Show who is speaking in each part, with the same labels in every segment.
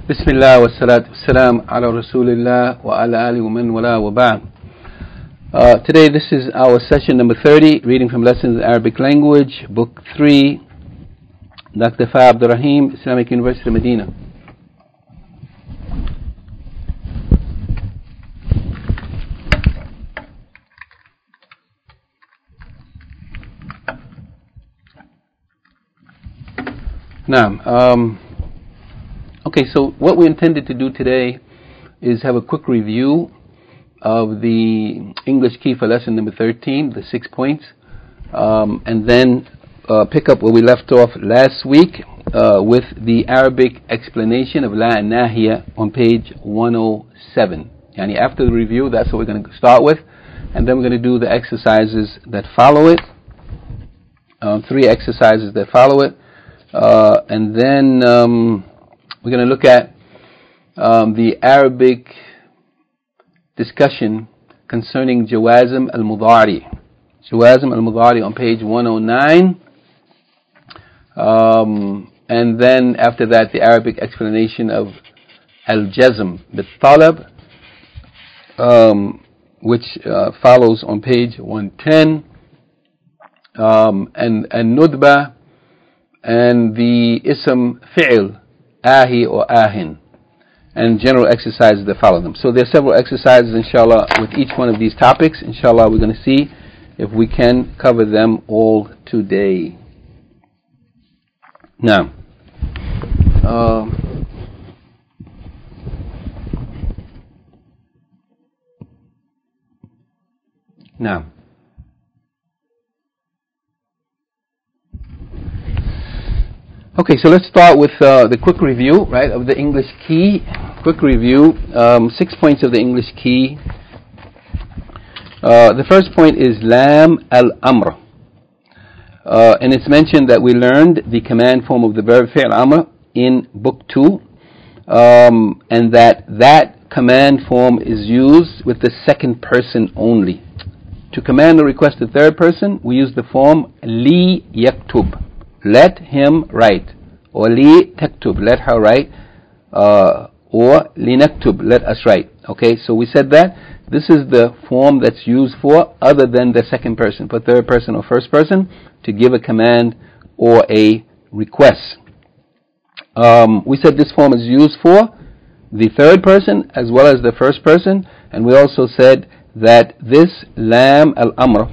Speaker 1: بسم الله والصلاة والسلام على رسول الله وعلى آله ومن والاه وبعد. Today this is our session number 30, reading from Lessons in Arabic Language, Book 3, Dr. Fa Abdul Rahim, Islamic University, Medina. Naam. Okay, so what we intended to do today is have a quick review of the English key for lesson number 13, the 6 points, and then pick up where we left off last week with the Arabic explanation of La Nahiya on page 107. Yani after the review, that's what we're going to start with, and then we're going to do the exercises that follow it, 3 exercises that follow it, and then we're going to look at the Arabic discussion concerning Jawazim al-Mudari. Jawazim al-Mudari on page 109. And then after that, the Arabic explanation of al-Jazm bit-Talab, which follows on page 110. And Nudba and the Ism Fi'l, Ahi or Ahin, and general exercises that follow them. So there are several exercises, inshallah, with each one of these topics. Inshallah, we're going to see if we can cover them all today. Now, okay, so let's start with the quick review, right, of the English key. Quick review, 6 points of the English key. The first point is Lam al-Amr. And it's mentioned that we learned the command form of the verb Fi'l Amr in Book 2, and that command form is used with the second person only. To command or request the third person, we use the form Li yaktub. Let him write, or li taktub, let her write, or li naktub, let us write. Okay, so we said that this is the form that's used for other than the second person, for third person or first person, to give a command or a request. We said this form is used for the third person as well as the first person, and we also said that this lam al-amr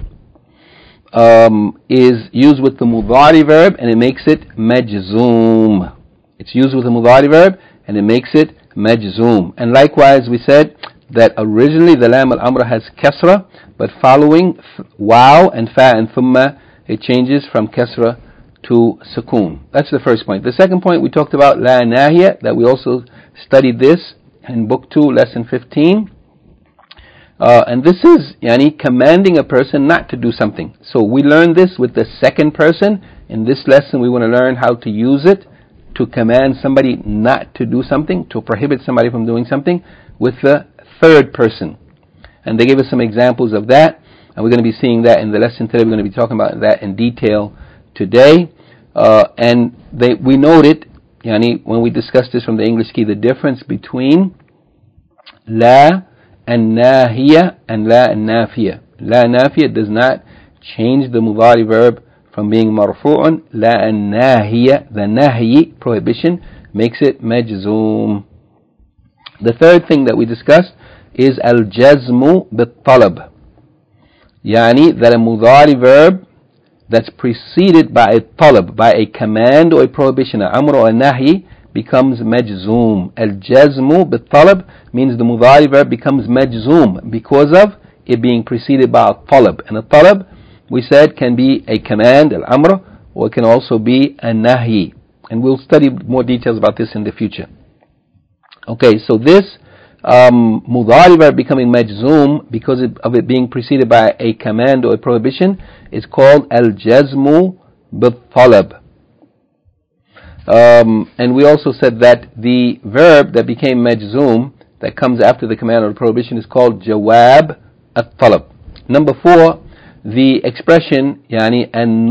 Speaker 1: is used with the mudari verb and it makes it majzoom. It's used with the mudari verb and it makes it majzoom. And likewise we said that originally the lam al-amr has kasra, but following waw and fa and thumma, it changes from kasra to sukoon. That's the first point. The second point, we talked about la nahiya, that we also studied this in book 2, lesson 15. And this is commanding a person not to do something. So we learned this with the second person. In this lesson we want to learn how to use it to command somebody not to do something, to prohibit somebody from doing something, with the third person. And they gave us some examples of that, and we're going to be seeing that in the lesson today. We're going to be talking about that in detail today. And we noted, when we discussed this from the English key, the difference between la and nahiya and la and nafiya. La nafiya does not change the mudari verb from being marfu'un. La and nahiya, the nahi, prohibition, makes it majzoom. The third thing that we discussed is al-jazmu bit-talab. That a mudari verb that's preceded by a talab, by a command or a prohibition, a amr or a nahi, becomes majzoom. Al-jazmu bit-talab means the mudari verb becomes majzoom because of it being preceded by a talab. And a talab, we said, can be a command, al-amr, or it can also be a nahi. And we'll study more details about this in the future. Okay, so this mudari verb becoming majzoom because of it being preceded by a command or a prohibition is called al-jazmu bit-talab. And we also said that the verb that became majzoom, that comes after the command or the prohibition, is called jawab at-talab. Number 4, the expression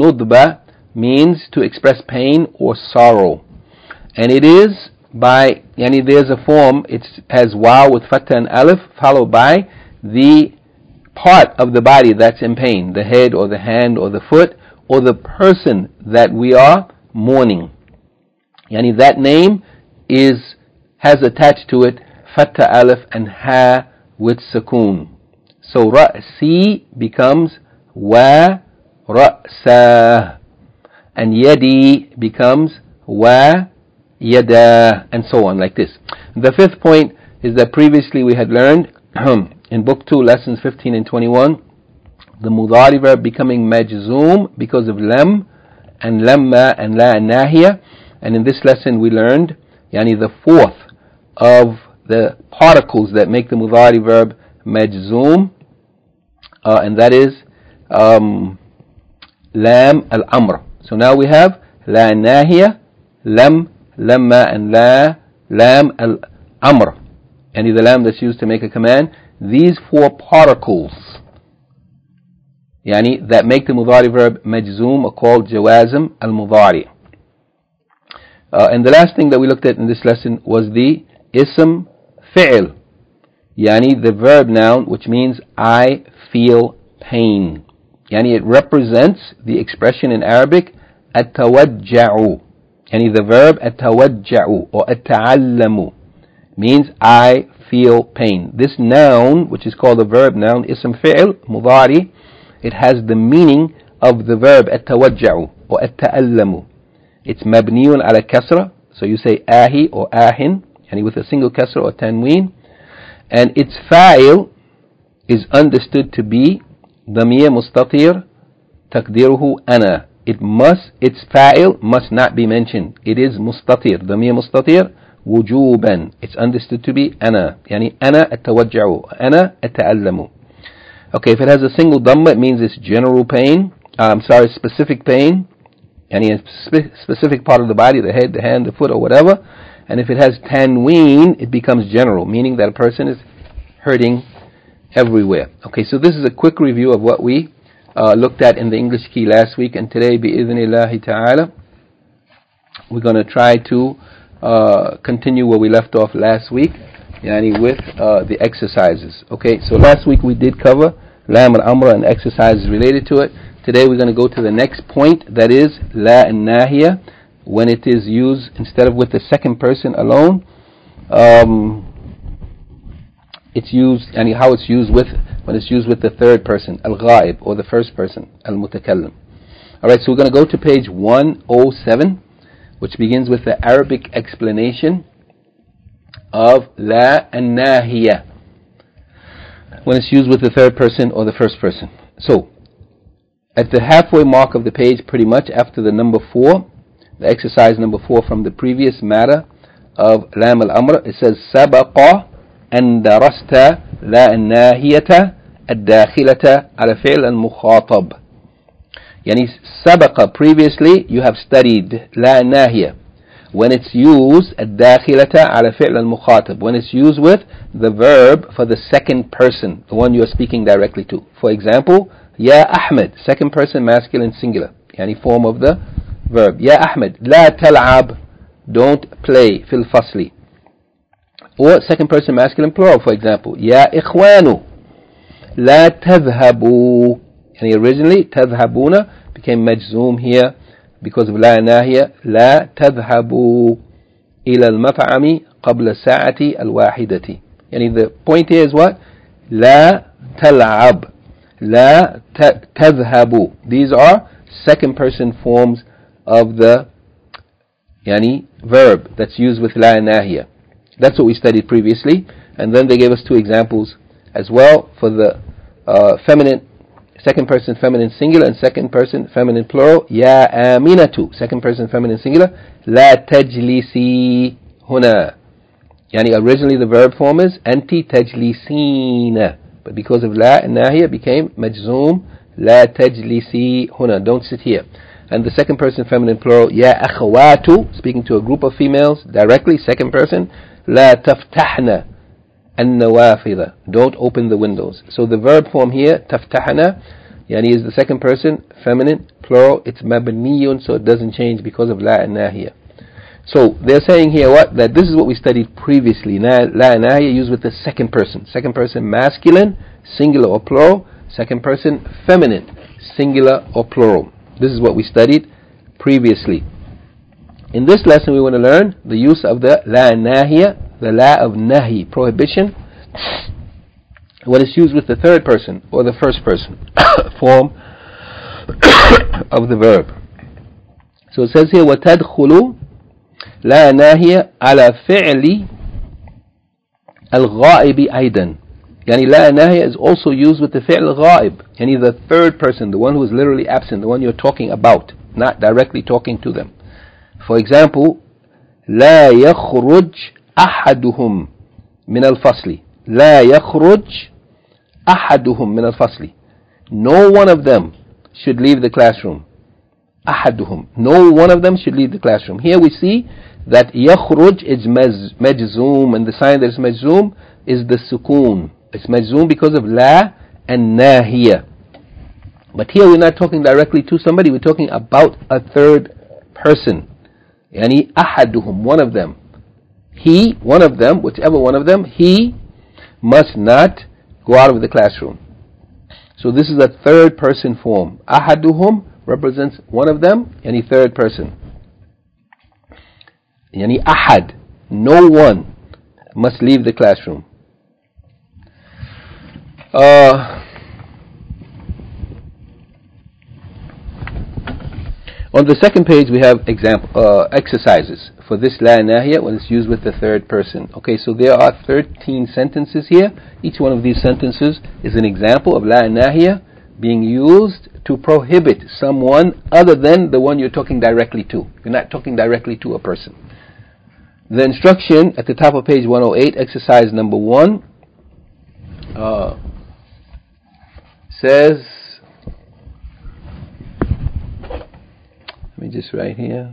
Speaker 1: an-nudba means to express pain or sorrow, and it is by Yani there's a form, it has waw with fatha and alif, followed by the part of the body that's in pain, the head or the hand or the foot, or the person that we are mourning. Yani that name has attached to it fatha alif and ha with sukoon. So ra'si becomes wa ra'sa, and yadi becomes wa yada, and so on, like this. The fifth point is that previously we had learned in book 2, lessons 15 and 21, the mudari verb becoming majzoom because of lam and lamma and la nahiya. And in this lesson we learned yani the fourth of the particles that make the mudari verb majzoom, and that is lam al-amr. So now we have la nahiya, lam, lamma, and la, lam al-amr, and the lam that's used to make a command. These four particles yani that make the mudari verb majzoom are called jawazim al-mudari. And the last thing that we looked at in this lesson was the ism fi'l, yani the verb noun, which means I feel pain. Yani it represents the expression in Arabic atawajja'u. Yani the verb atawajja'u or ata'allamu means I feel pain. This noun, which is called the verb noun, ism fi'l mudari, it has the meaning of the verb atawajja'u or ata'allamu. It's mabniyun ala kasra, so you say ahi or ahin, yani with a single kasra or tanween, and its fa'il is understood to be damir mustatir takdiruhu ana. Its fa'il must not be mentioned. It is mustatir, damir mustatir wujuban. It's understood to be ana, yani ana atawajja'u, ana ata'allamu. Okay, if it has a single dhamma, it means it's general pain. Specific pain. Any specific part of the body, the head, the hand, the foot, or whatever. And if it has tanween, it becomes general, meaning that a person is hurting everywhere. Okay, so this is a quick review of what we looked at in the English key last week, and today, bi'idhnillahi ta'ala, we're going to try to continue where we left off last week, yani with the exercises. Okay, so last week we did cover lam al-amr and exercises related to it. Today we're going to go to the next point, that is la an-nahiya, when it is used instead of with the second person alone. It's used, and how it's used when it's used with the third person, al-ghaib, or the first person, al-mutakallim. Alright, so we're going to go to page 107, which begins with the Arabic explanation of la an-nahiya when it's used with the third person or the first person. So, at the halfway mark of the page, pretty much after the number 4, the exercise number 4 from the previous matter of lam al-amr, it says sabaqa an darasta la an-nahiyata ad-dakhilata ala fi'l al-mukhatab. Yani sabaqa, previously you have studied la an-nahiya when it's used ad-dakhilata ala fi'l al-mukhatab, when it's used with the verb for the second person, the one you are speaking directly to. For example, Ya Ahmed, second person masculine singular, yani form of the verb. Ya Ahmed, la tal'ab, don't play, fil fasli. Or second person masculine plural, for example, Ya Ikhwanu, la tadhhabu. Yani originally, tadhhabuna became majzoom here because of la nahiya. La tadhhabu ila al-mat'ami qabla sa'ati al-wahidati. Yani the point here is what? La tal'ab. La tadhhabu. These are second person forms of the yani verb that's used with la nahiya. That's what we studied previously, and then they gave us 2 examples as well for the feminine, second person feminine singular and second person feminine plural. Ya aminatu, second person feminine singular. La tajlisi huna. Yani originally the verb form is anti tajlisina, but because of la and nahiya it became majzoom. La tajlisi huna, don't sit here. And the second person feminine plural, ya akhawatu, speaking to a group of females directly, second person. La taftahna an-nawafidha, don't open the windows. So the verb form here, taftahna, yani is the second person feminine plural. It's mabniyun, so it doesn't change because of la and nahiya. So they're saying here what? That this is what we studied previously. La nahiya used with the second person. Second person masculine, singular or plural. Second person feminine, singular or plural. This is what we studied previously. In this lesson we want to learn the use of the la nahiya, the la of nahi, prohibition, when it's used with the third person or the first person form of the verb. So it says here وَتَدْخُلُ لا ناهية على فعل الغائب أيضا. يعني لا ناهية is also used with the فعل الغائب, يعني the third person, the one who is literally absent, the one you're talking about, not directly talking to them. For example, لا يخرج أحدهم من الفصل. لا يخرج أحدهم من الفصل. No one of them should leave the classroom. أحدهم. No one of them should leave the classroom. Here we see that يخرج is مجزوم, and the sign that is مجزوم is the سكون. It's مجزوم because of لا and ناهية. But here we're not talking directly to somebody, we're talking about a third person. يعني أحدهم, one of them. He, one of them, whichever one of them, he must not go out of the classroom. So this is a third person form. أحدهم represents one of them, يعني third person. يعني أحد, no one must leave the classroom. On the second page we have exercises for this la nahiya when it's used with the third person. Okay, so there are 13 sentences here. Each one of these sentences is an example of la nahiya being used to prohibit someone other than the one you're talking directly to. You're not talking directly to a person. The instruction at the top of page 108, exercise number 1, says, let me just write here,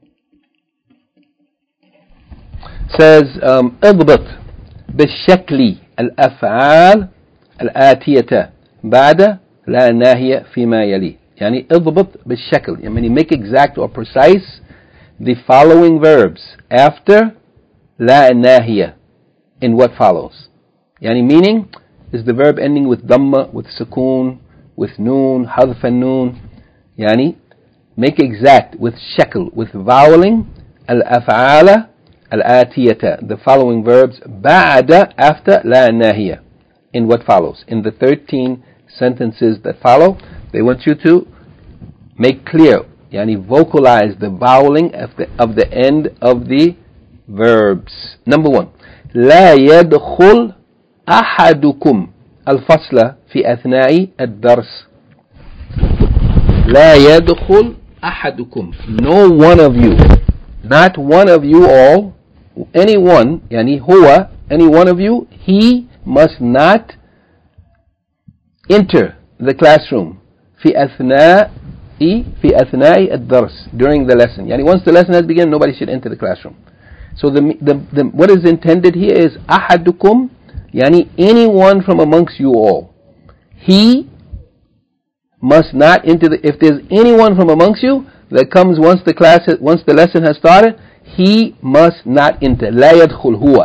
Speaker 1: says اضبط بالشكل الأفعال الآتية بعد لا ناهية فيما يلي. يعني اضبط بالشكل, يعني make exact or precise the following verbs after لا ناهية in what follows. يعني meaning is the verb ending with dhamma, with sukoon, with noon, حذف النون. يعني make exact with shakl, with voweling, الأفعال الآتية, the following verbs بعد, after لا ناهية, in what follows. In the 13 sentences that follow, they want you to make clear, yani vocalize the voweling of the end of the verbs. Number 1, لا يدخل أحدكم الفصل في أثناء الدرس. لا يدخل أحدكم, no one of you, not one of you all, anyone, يعني هو, any one of you, he must not enter the classroom في أثناء الدرس, during the lesson. يعني once the lesson has begun, nobody should enter the classroom. So the what is intended here is أحدكم, يعني anyone from amongst you all. He must not enter if there's anyone from amongst you that comes once the lesson has started, he must not enter. لا يدخل هو.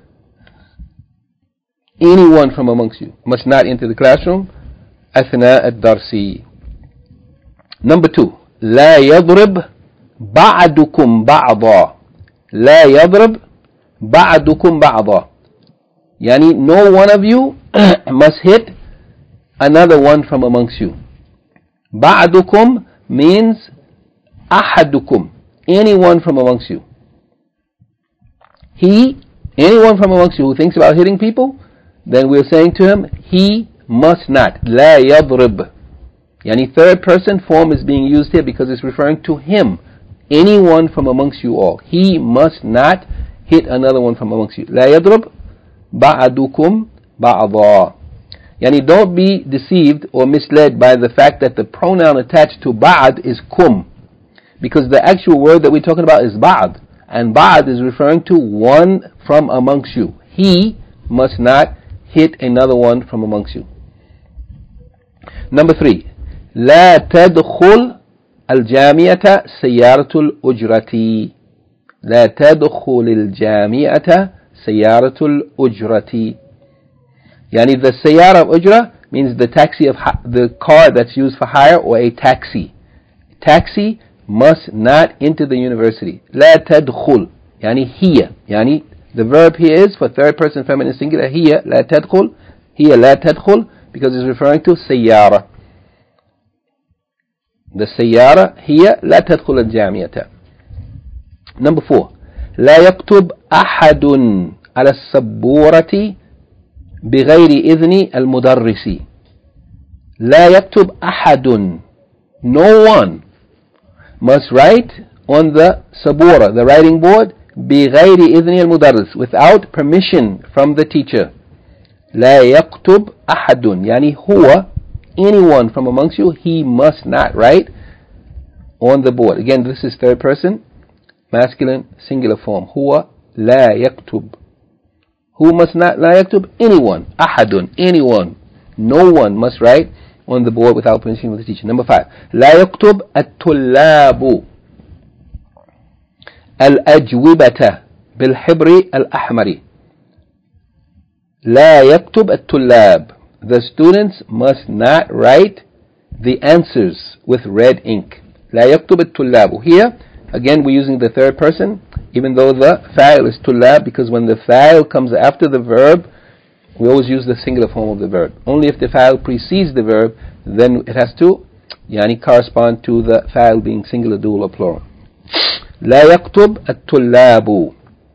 Speaker 1: Anyone from amongst you must not enter the classroom أثناء الدرس. Number 2, لا يضرب بعضكم بعضا. لا يضرب بعضكم بعضا. يعني no one of you must hit another one from amongst you. بعضكم means أحدكم, anyone from amongst you. Anyone from amongst you who thinks about hitting people, then we're saying to him, he must not. لا يضرب. Yani third person form is being used here because it's referring to him. Anyone from amongst you all. He must not hit another one from amongst you. لا يضرب بعضكم بعضا. Yani don't be deceived or misled by the fact that the pronoun attached to ba'd is kum. Because the actual word that we're talking about is ba'd. And ba'd is referring to one from amongst you. He must not hit another one from amongst you. Number 3, لا تدخل الجامعة سيارة الأجرة. لا تدخل الجامعة سيارة الأجرة. يعني the سيارة of أجرة means the taxi of the car that's used for hire, or a taxi. Taxi must not enter the university. لا تدخل يعني هي, يعني the verb here is for third person feminine singular. هي لا تدخل, هي لا تدخل, because it's referring to سيارة. The سيارة هي لا تدخل الجامعة. Number 4. لا يكتب أحد على السبورة بغير إذن المدرس. لا يكتب أحد, no one must write on the sabura, the writing board, بغير إذن المدرس, without permission from the teacher. لا يكتب أحد يعني هو, anyone from amongst you, he must not write on the board. Again, this is third person masculine singular form. هو لا يكتب. Who must not لا يكتب? Anyone. أحد, anyone. No one must write on the board without permission of the teacher. Number 5. لا يكتب الطلاب الأجوبة بالحبر الأحمر. لا يكتب الطلاب. The students must not write the answers with red ink. لا يكتب الطلاب. Here, again, we're using the third person, even though the fa'il is طلاب, because when the fa'il comes after the verb, we always use the singular form of the verb. Only if the fa'il precedes the verb, then it has to correspond to the fa'il being singular, dual, or plural. لا يكتب الطلاب.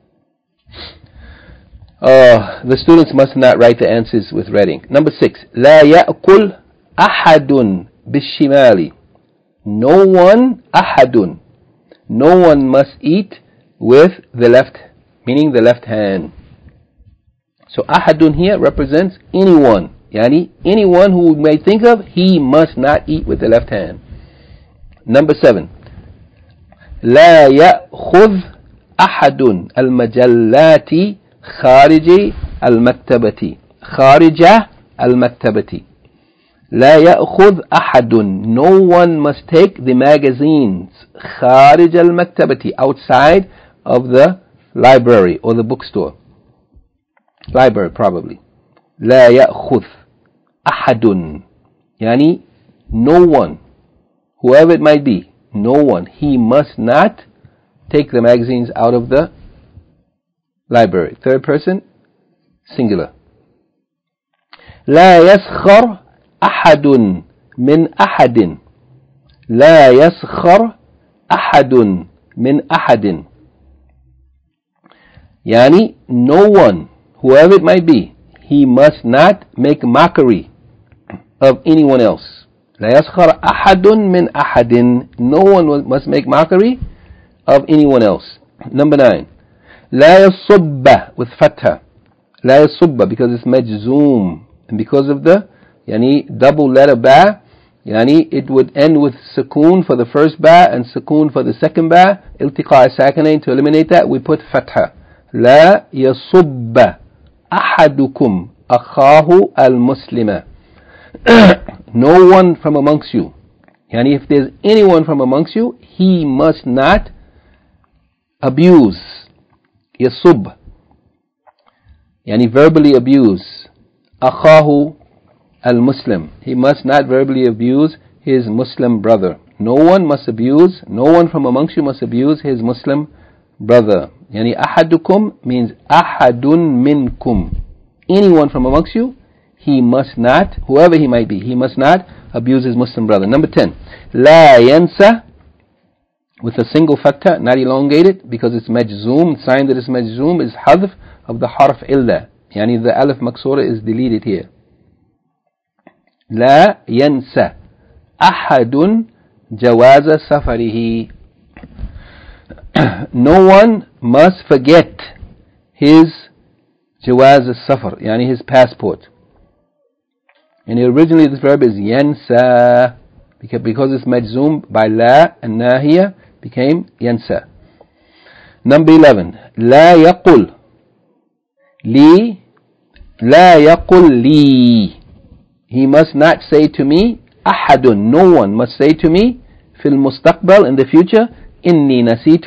Speaker 1: The students must not write the answers with red ink. Number 6. لا يأكل أحد بالشمال. No one, أحد. No one must eat with the left, meaning the left hand. So أحد here represents anyone. Yani anyone who may think of, he must not eat with the left hand. Number 7. لا يأخذ أحد المجلات خارج المكتبة. خارج المكتبة. لا يأخذ أحد. No one must take the magazines خارج المكتبة, outside of the library or the bookstore. Library probably. لا يأخذ أحد يعني no one, whoever it might be, no one, he must not take the magazines out of the library. Third person singular. لا يسخر أحد من أحد. لا يسخر أحد من أحد يعني no one, whoever it might be, he must not make mockery of anyone else. لا يسخر أحد من أحد. No one must make mockery of anyone else. Number 9. لا يصب with fatha. لا يصب because it's majzoom, and because of the double letter ba, it would end with sukoon for the first ba and sukoon for the second ba. التقاء ساكنين, to eliminate that we put fatha. لا يصب أحدكم أخاه المسلم. No one from amongst you, if there's anyone from amongst you, he must not abuse. يصب verbally abuse. أخاه المسلم, he must not verbally abuse his Muslim brother. No one must abuse, no one from amongst you must abuse his Muslim brother. أحدكم means أحد منكم. Anyone from amongst you, he must not, whoever he might be, he must not abuse his Muslim brother. Number 10. لا ينسى with a single fatha, not elongated, because it's majzoom. The sign that it's majzoom is hadf of the harf illa. The alif maksura is deleted here. لا ينسى أحد جواز سفره. No one must forget his jawaz al-safar, his passport. And originally this verb is yansa, because it's majzoom by la and nahiya, became yansa. Number 11. لا يقل لي. لا يقل لي. He must not say to me, أحد, no one must say to me, في المستقبل, in the future, إني نسيت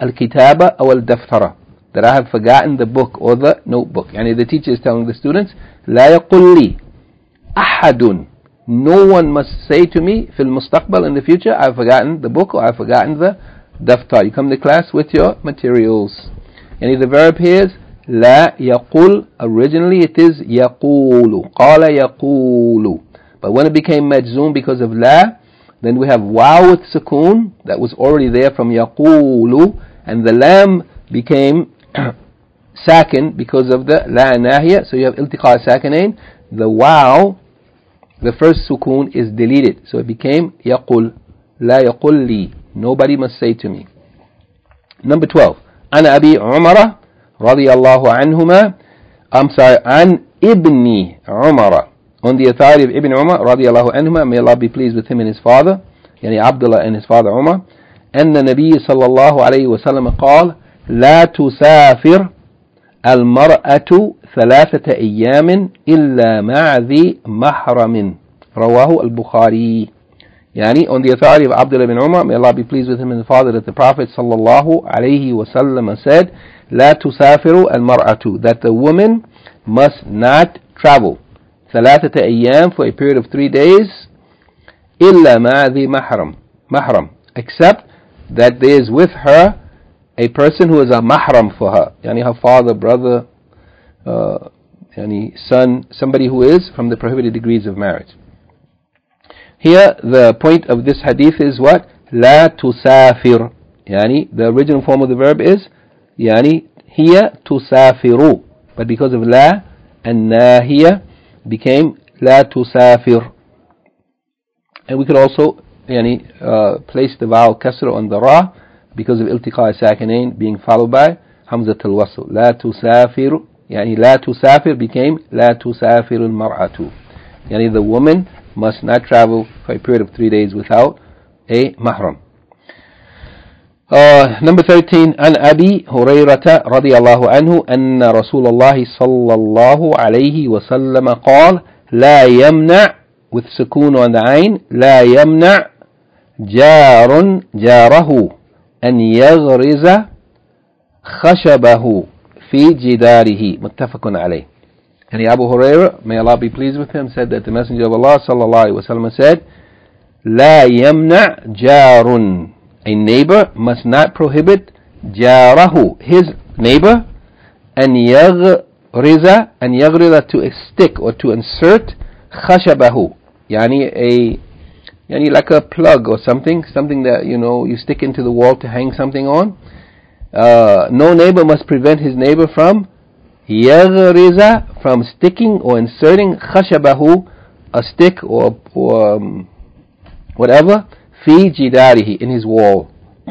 Speaker 1: الكتاب أو الدفتر, that I have forgotten the book or the notebook. يعني the teacher is telling the students, لا يقل لي أحد, no one must say to me في المستقبل, in the future, I've forgotten the book or I've forgotten the daftar. You come to class with your materials. And the verb here is لا يقول. Originally it is يقول, قال يقول, but when it became majzoom because of لا, then we have waw with sukoon that was already there from يقول, and the lam became sakin because of the la nahiya. So you have iltiqa sakinain. The waw, the first sukoon, is deleted, so it became يقول. لا يقل لي, nobody must say to me. Number 12. عن أبي عمر رضي الله عنهما, عن ابن عمر, on the authority of Ibn Umar رضي الله عنهما, may Allah be pleased with him and his father, يعني Abdullah and his father Umar, أن النبي صلى الله عليه وسلم قال لا تسافر المرأة 3 أيام إلا مع ذي محرم, رواه البخاري. Yani, on the authority of Abdullah ibn Umar, may Allah be pleased with him and his father, that the Prophet sallallahu alayhi wasallam said, لا تسافر المرأة, that the woman must not travel 3 أيام, for a period of 3 days, إلا مع ذي محرم, except that there is with her a person who is a mahram for her, yani her father, brother, yani son, somebody who is from the prohibited degrees of marriage. Here, the point of this hadith is what? لا تسافر. Yani, the original form of the verb is يعني هي تسافر, but because of لا and ناهية became لا تسافر. And we could also يعني place the vowel kasra on the ra because of iltiqa sakinain being followed by hamzat al-wasl. لا تسافر, يعني لا تسافر became لا تسافر المرأة. يعني the woman must not travel for a period of 3 days without a mahram. Number 13. عن أبي هريرة رضي الله عنه أن رسول الله صلى الله عليه وسلم قال لا يمنع, with سكون on the ayn, لا يمنع جاره أن يغرز خشبه في جداره, متفق عليه. And Abu Hurairah, may Allah be pleased with him, said that the Messenger of Allah sallallahu alaihi wasallam said, لا يمنع جار, a neighbor must not prohibit جاره, his neighbor, أن يغرز, to stick or to insert خشبه, يعني like a plug or something that you stick into the wall to hang something on. No neighbor must prevent his neighbor from يغرز, from sticking or inserting خشبه, a stick or whatever, في جداره, in his wall.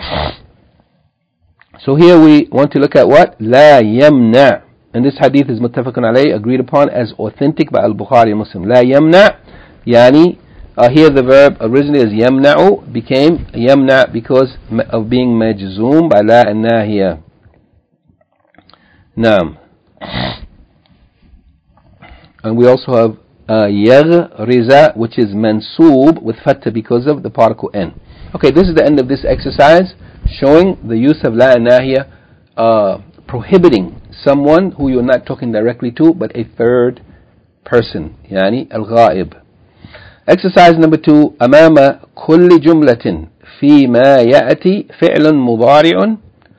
Speaker 1: So here we want to look at what? لا يمنع, and this hadith is متفق عليه, agreed upon as authentic by Al-Bukhari and Muslim. لا يمنع, يعني here the verb originally is يمنع, became يمنع because of being majzoom by لا and ناهية. نعم. And we also have يغرز, which is mansoob with fatha because of the particle n. Okay, this is the end of this exercise, showing the use of la and nahiya, prohibiting someone who you're not talking directly to, but a third person, يعني الغائب. Exercise number 2. أمام كل جملة فيما يأتي فعل مضارع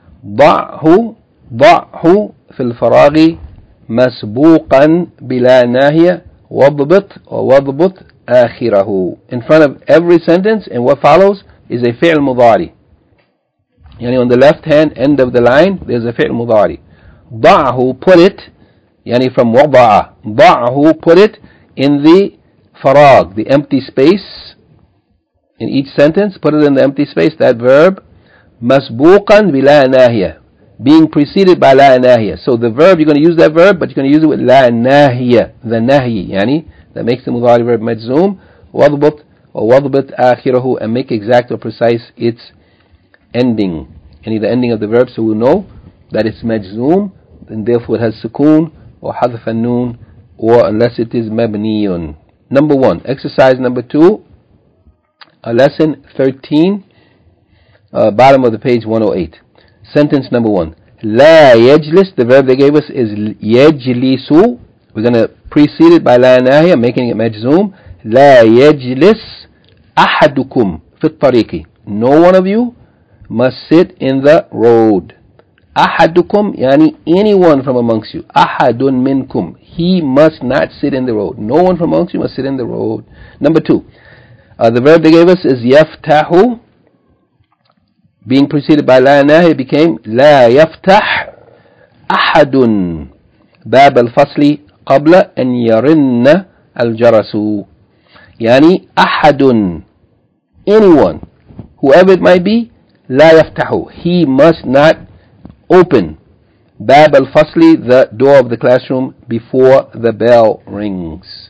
Speaker 1: ضعه في الفراغ مسبوقا بلا ناهية وضبط آخره. In front of every sentence, and what follows is a fi'l mudari. Yani on the left hand end of the line there's a fi'l mudari. ضعه, put it, yani from وضع, ضعه, put it in the farag, the empty space in each sentence, put it in the empty space, that verb, مسبوقا بلا ناهية, being preceded by la nahiya. So the verb, you're going to use that verb, but you're going to use it with la nahiya, the nahi, yani, that makes the mudari verb majzoom, وضبط آخره, and make exact or precise its ending, yani the ending of the verb, so we'll know that it's majzoom, and therefore it has sukoon, or hadf an-noon, or unless it is mabniyun. Number 1, exercise number 2, lesson 13, bottom of the page 108. Sentence number 1. لا يجلس, the verb they gave us is يجلس. We're going to precede it by لا ناهية, making it مجزوم. لا يجلس أحدكم في الطريق. No one of you must sit in the road. أحدكم يعني anyone from amongst you. أحد منكم. He must not sit in the road. No one from amongst you must sit in the road. Number 2. The verb they gave us is يفتح. Being preceded by لا ناهي became لا يفتح أحد باب الفصل قبل أن يرن الجرس. يعني أحد, anyone, whoever it might be, لا يفتح. He must not open باب الفصل, the door of the classroom, before the bell rings.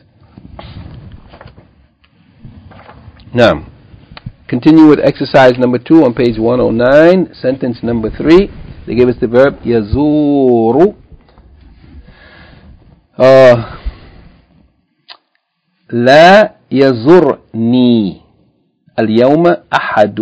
Speaker 1: Now, continue with exercise number 2 on page 109, sentence number 3. They gave us the verb يزور. لا يزرني اليوم أحد.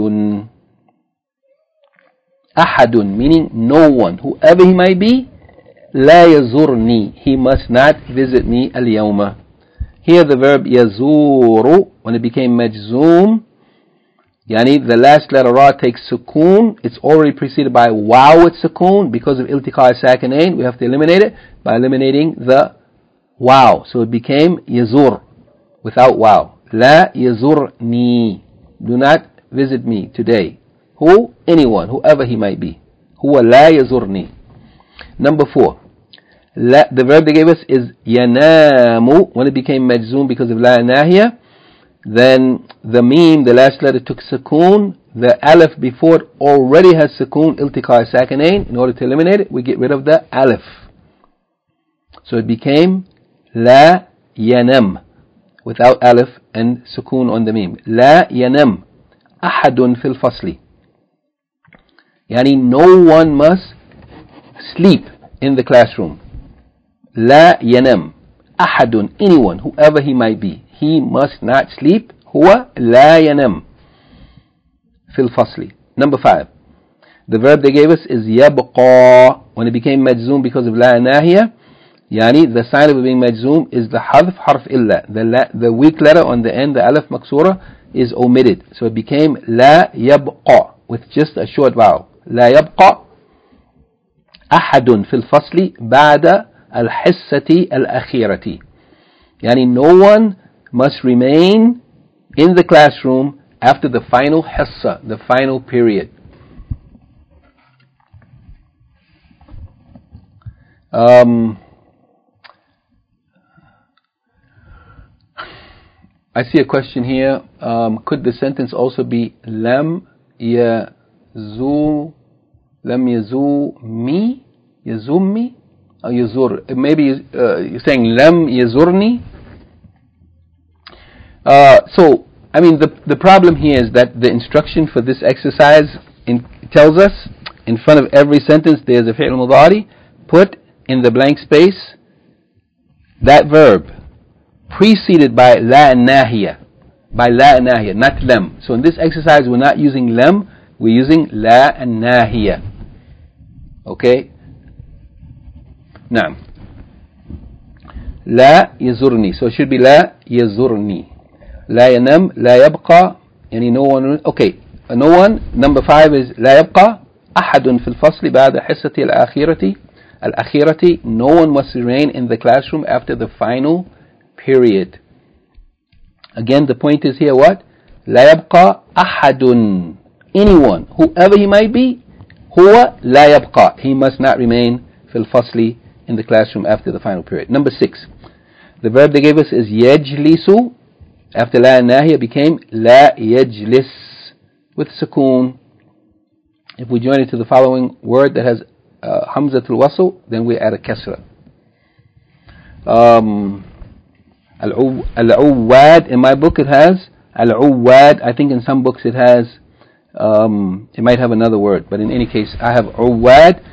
Speaker 1: أحد meaning no one, whoever he might be. لا يزرني, he must not visit me اليوم. Here the verb يزور, when it became مجزوم, يعني the last letter ra takes sukoon. It's already preceded by waw with sukoon. Because of iltiqa sakinain, we have to eliminate it by eliminating the waw. So it became yazur without waw. La yazurni, do not visit me today. Who? Anyone, whoever he might be. Huwa la yazurni. Number 4. La, the verb they gave us is yanamu. When it became majzoom because of la nahiya, then the meme, the last letter, took sukoon. The alif before it already has sukoon, iltiqa sakinain. In order to eliminate it, we get rid of the alif. So it became la yanam without alif and sukoon on the meme. La yanam ahadun fil fasli. Yani no one must sleep in the classroom. La yanam ahadun, anyone, whoever he might be. He must not sleep. هو لا ينام في الفصل. Number 5. The verb they gave us is يبقى. When it became مجزوم because of لا ناهية, يعني the sign of it being مجزوم is the حذف حرف إلا. The weak letter on the end, the alif مكسورة, is omitted. So it became لا يبقى with just a short vowel. لا يبقى أحد في الفصل بعد الحصة الأخيرة. يعني no one must remain in the classroom after the final hissa, the final period. I see a question here. Could the sentence also be lam yazumi, yazumi, or yazur? Maybe you're saying lam yazurni. So, I mean, the problem here is that the instruction for this exercise tells us in front of every sentence there's a fi'l mudari. Put in the blank space that verb preceded by la nahiya, not lam. So in this exercise we're not using lam, we're using la nahiya. Okay? Naam. La yazurni. So it should be la yazurni. لا ينام لا يبقى يعني no one. Okay, no one. Number 5 is لا يبقى أحد في الفصل بعد حصة الأخيرة. No one must remain in the classroom after the final period. Again, the point is here what? لا يبقى أحد, anyone, whoever he might be. هو لا يبقى, he must not remain في الفصل, in the classroom after the final period. Number 6. The verb they gave us is يجلس. After la nahiya became la yajlis with sukoon. If we join it to the following word that has hamzatul wasl, then we add a kasra. Al-uwad, in my book it has al-uwad. I think in some books it has, it might have another word, but in any case I have uwad.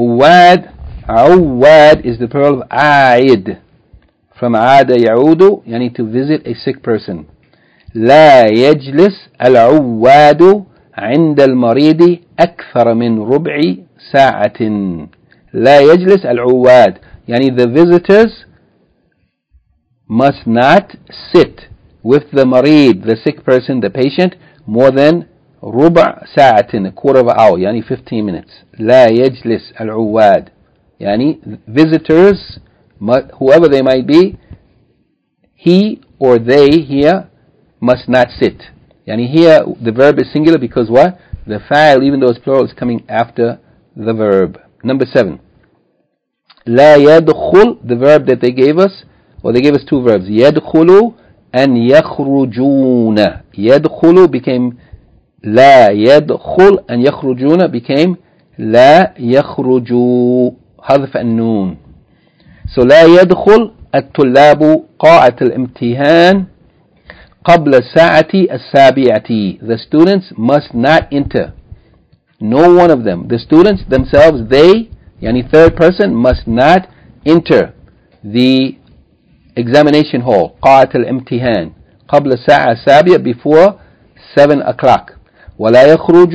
Speaker 1: Uwad is the plural of aid. From عاد يعود, يعني to visit a sick person. لا يجلس العواد عند المريض أكثر من ربع ساعة. لا يجلس العواد. يعني the visitors must not sit with the marid, the sick person, the patient, more than ربع ساعة, a quarter of an hour, يعني 15 minutes. لا يجلس العواد. يعني visitors, whoever they might be, he or they here must not sit. Yani here the verb is singular because what? The fa'il, even though it's plural, is coming after the verb. Number 7. لا يدخل, the verb that they gave us, or they gave us two verbs. يدخل and يخرجون. يدخل became لا يدخل and يخرجون became لا يخرجوا. حذف النون. So لا يدخل الطلاب قاعة الامتحان قبل الساعة السابعة. The students must not enter. No one of them. The students themselves, they, yani third person, must not enter the examination hall. قاعة الامتحان قبل الساعة السابعة, before 7 o'clock. ولا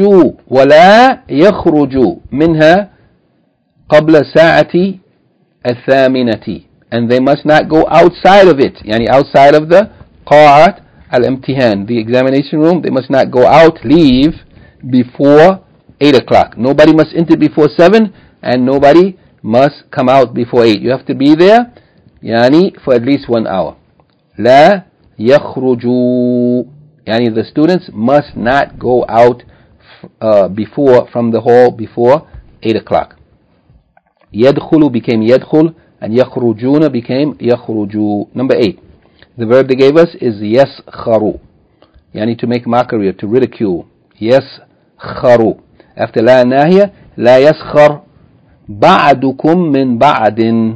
Speaker 1: يخرجوا منها قبل الساعة الثامنة. And they must not go outside of it. Yani outside of the قاعة al-imtihan, the examination room. They must not go out, leave before 8 o'clock. Nobody must enter before 7, and nobody must come out before 8. You have to be there, yani, for at least 1 hour. لا يخرجوا. Yani the students must not go out from the hall before 8 o'clock. يدخل became يدخل, and يخرجون became يخرجوا. Number 8. The verb they gave us is يسخر. Yani to make mockery or to ridicule. يسخر. After لا ناهية, لا يسخر بعضكم من بعض.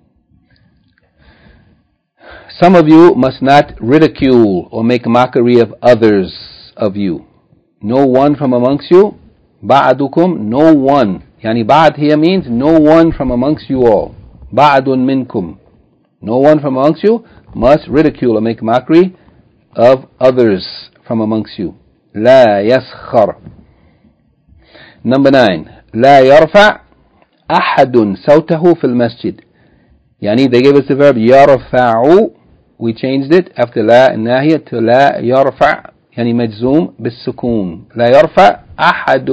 Speaker 1: Some of you must not ridicule or make mockery of others of you. No one from amongst you. بعضكم, no one. Yani بعض here means no one from amongst you all. بعض منكم. No one from amongst you must ridicule or make mockery of others from amongst you. لا يسخر. Number 9. لا يرفع أحد صوته في المسجد. يعني they gave us the verb يرفع. We changed it after لا الناهية to لا يرفع, يعني مجزوم بالسكون. لا يرفع أحد.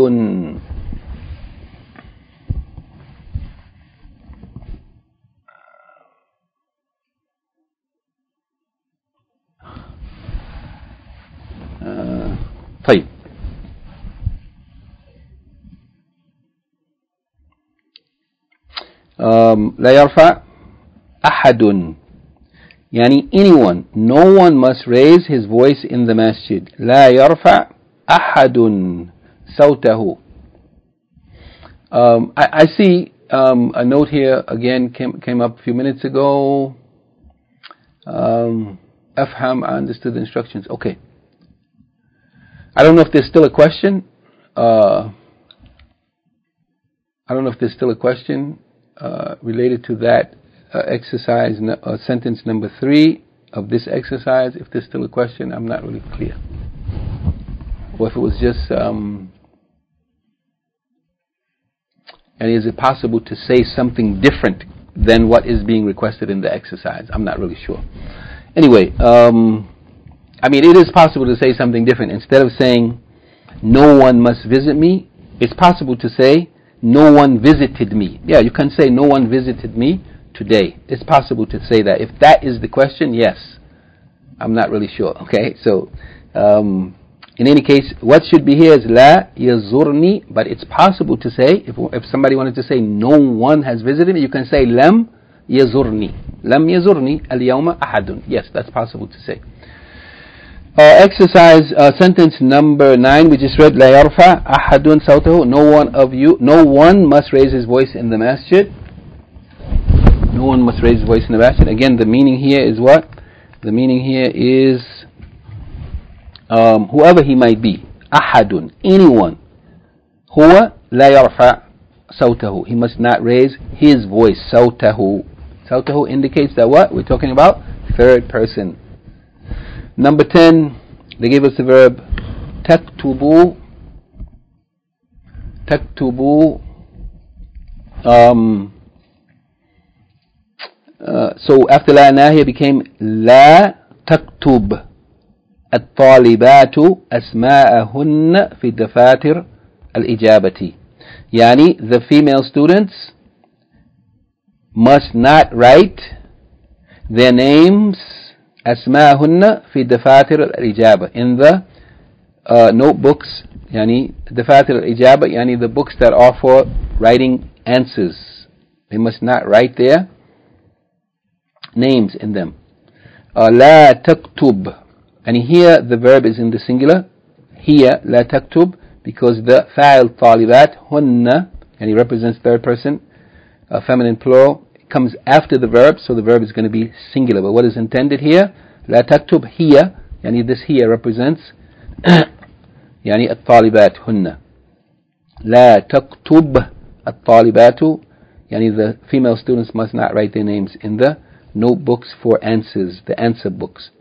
Speaker 1: طيب. لا يرفع أحد. يعني anyone, no one must raise his voice in the masjid. لا يرفع أحد صوته. I see a note here again came up a few minutes ago. أفهم, I understood the instructions. Okay. I don't know if there's still a question. Related to that exercise, sentence number 3 of this exercise. If there's still a question, I'm not really clear. Or if it was just, and is it possible to say something different than what is being requested in the exercise? I'm not really sure. Anyway, it is possible to say something different. Instead of saying, no one must visit me, it's possible to say, no one visited me. Yeah, you can say, no one visited me today. It's possible to say that. If that is the question, yes. I'm not really sure. Okay, so in any case, what should be here is لا يزورني, but it's possible to say, if somebody wanted to say, no one has visited me, you can say, لم يزورني. لم يزورني اليوم أحد. Yes, that's possible to say. Exercise sentence number 9 we just read. لا يرفع أحد صوته. No one must raise his voice in the masjid. No one must raise his voice in the masjid. Again, the meaning here is what? The meaning here is whoever he might be. أحد, anyone. هو لا يرفع صوته. He must not raise his voice. صوته. صوته indicates that what? We're talking about third person. Number 10, they gave us the verb تكتبوا. تكتبوا So after لا ناهية became لا تكتب الطالبات أسماءهن في دفاتر الإجابة. يعني the female students must not write their names أسماءهن في دفاتر الإجابة in the notebooks. يعني دفاتر الإجابة يعني the books that are for writing answers. They must not write their names in them. لا تكتب, and here the verb is in the singular. Here لا تكتب because the فاعل طالبات هن, and he represents third person, feminine plural, comes after the verb, so the verb is going to be singular. But what is intended here? لا تكتب here, يعني this here represents يعني الطالبات هن. لا تكتب الطالبات, يعني the female students must not write their names in the notebooks for answers, the answer books.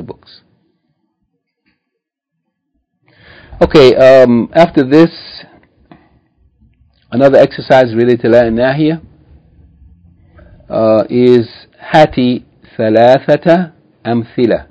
Speaker 1: Okay, after this, another exercise related to لا ناهية is هاتي ثلاثة أمثلة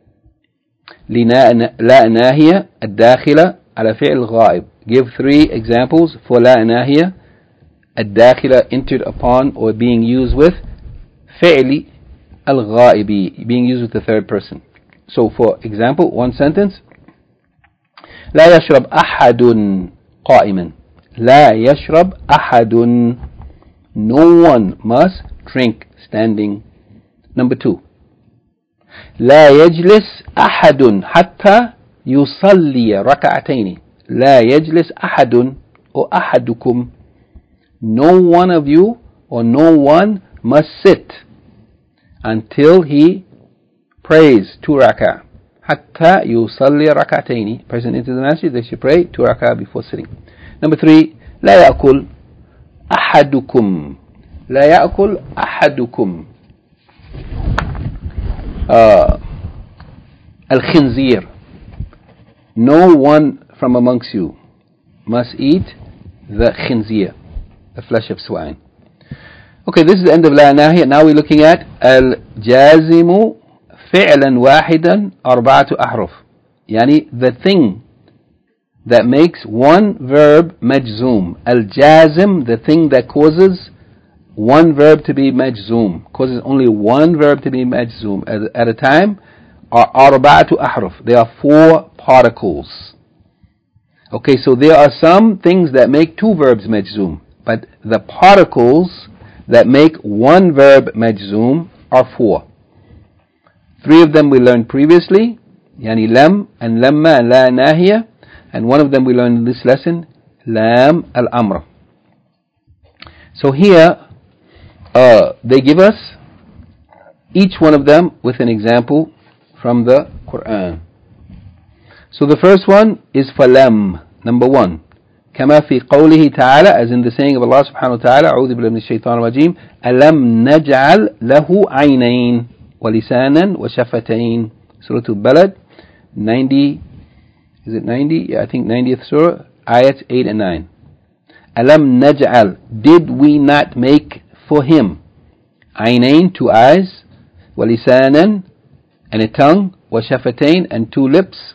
Speaker 1: لا ناهية الداخلة على فعل غائب. Give 3 examples for لا ناهية الداخلة entered upon or being used with فعل الغائب, being used with the third person. So for example, one sentence, لا يشرب أحد قائما. لا يشرب أحد, no one must drink standing. Number 2, لا يجلس أحد حتى يصلي ركعتين. لا يجلس أحد or أحدكم, no one of you or no one must sit until he prays 2 rak'ah. حتى يصلي ركعتين. Person into the masjid, they should pray 2 rak'ah before sitting. Number 3, لا يأكل أحدكم. لا يأكل أحدكم الخنزير. No one from amongst you must eat the khinzir, the flesh of swine. Okay, this is the end of لا ناهية. Now we're looking at الجازم فعلا واحدا 4 أحرف. يعني the thing that makes one verb majzoom. Al-jazim, the thing that causes one verb to be majzoom, causes only one verb to be majzoom at a time, are 4 أحرف. There are 4 particles. Okay, so there are some things that make 2 verbs majzoom, but the particles that make one verb majzoom are 4. 3 of them we learned previously, yani lam and lamma and la nahiya, and one of them we learned in this lesson, lam al-amr. So here they give us each one of them with an example from the Quran. So the first one is falam, number 1. كما في قوله تعالى, as in the saying of Allah subhanahu wa ta'ala, أعوذ بالله من الشيطان الرجيم, ألم نجعل له عينين ولسانا وشفتين. Surah Al-Balad, 90, is it 90? Yeah, I think 90th surah, ayats 8 and 9. ألم نجعل, did we not make for him عينين, 2 eyes, ولسانا, and a tongue, وشفتين, and 2 lips.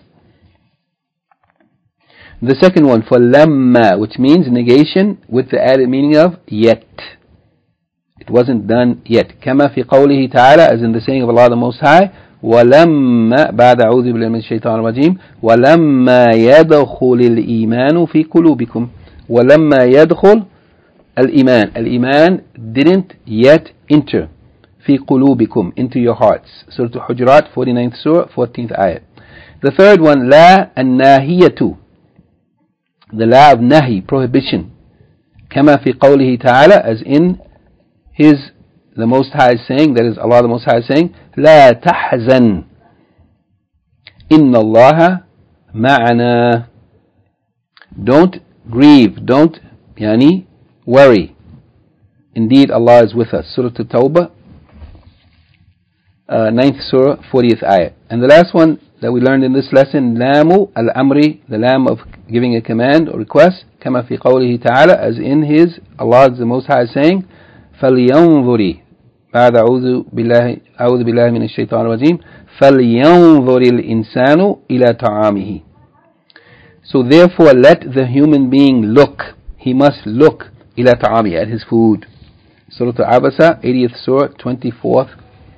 Speaker 1: The second one, for lamma, which means negation with the added meaning of yet. It wasn't done yet. كما في قوله تعالى, as in the saying of Allah the Most High, ولما بعد أعوذ بالله من الشيطان الرجيم ولما يدخل الإيمان في قلوبكم. ولما يدخل الإيمان, الإيمان didn't yet enter في قلوبكم, into your hearts. Surah Al-Hujurat, 49th surah, 14th ayat. The third one, لا الناهية, the la of nahi, prohibition. كما في قوله تعالى, as in his, the Most High saying, that is Allah the Most High saying, لا تحزن إن الله معنا. Don't grieve, don't yani worry, indeed Allah is with us. Surah At-Tawbah, 9th surah, 40th ayah. And the last one, that we learned in this lesson, lamu al-amri, the lam of giving a command or request, كما في قوله تعالى, as in his, Allah the Most High is saying, فَلْيَنْظُرِ بعد أعوذ بالله من الشيطان الرجيم فَلْيَنْظُرِ الْإِنسَانُ إِلَى طَعَامِهِ. So therefore let the human being look, he must look إِلَى طَعَامِهِ, at his food. Surah Abasa, 80th Surah, 24th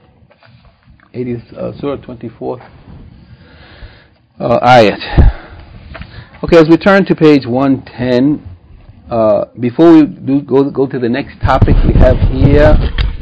Speaker 1: ayat. Okay, as we turn to page 110, before we go to the next topic, we have here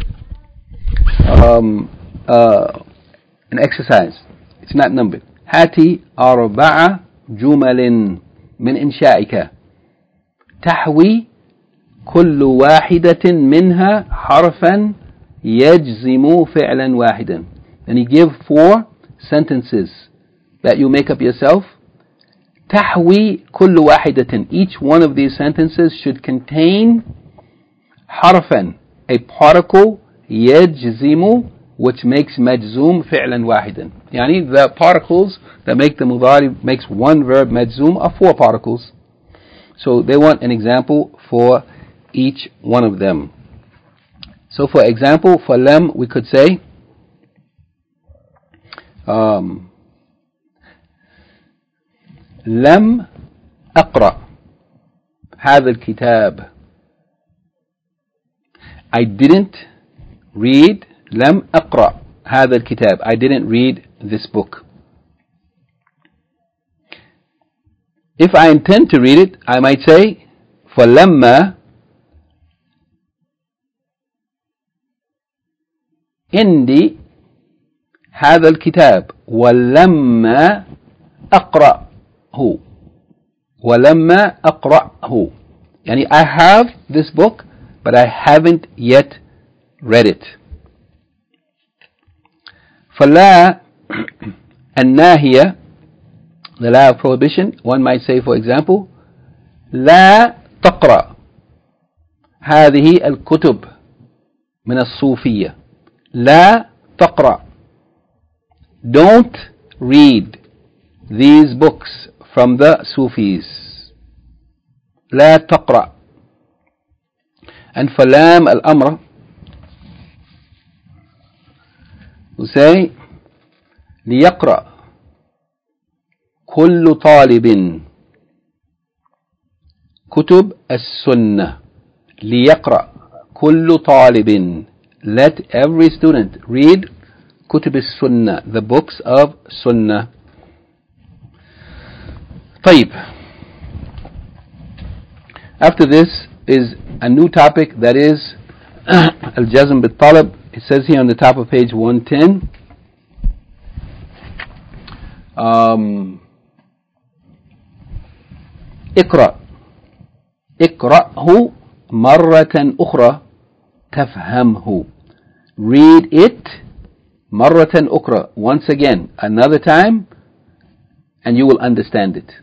Speaker 1: an exercise. It's not numbered. هاتي أربع جمل من إنشائك تحوي كل واحدة منها حرفا يجزم فعلا واحدا. Then you give 4 sentences that you make up yourself. تحوي كل واحدة, each one of these sentences should contain حرفا, a particle, يجزم, which makes مجزوم فعلا واحدا. يعني the particles that make the mudari, makes one verb مجزوم, are 4 particles. So they want an example for each one of them. So for example, for lam we could say لم أقرأ هذا الكتاب. I didn't read. لم أقرأ هذا الكتاب. I didn't read this book. If I intend to read it, I might say فلما عندي هذا الكتاب ولما أقرأه. ولما أقرأه, يعني I have this book but I haven't yet read it. فلا الناهية, the law of prohibition, one might say for example لا تقرأ هذه الكتب من الصوفية. لا تقرأ, don't read these books from the Sufis. لا تقرأ. And for lam al-amr, we say ليقرأ كل طالب كتب السنة. ليقرأ كل طالب, let every student read كتب السنة, the books of Sunnah. طيب. After this is a new topic, that is al-jazm bil-talab. It says here on the top of page 110, اقرأ اقرأه مرة أخرى تفهمه. Read it مرة أخرى, once again, another time, and you will understand it.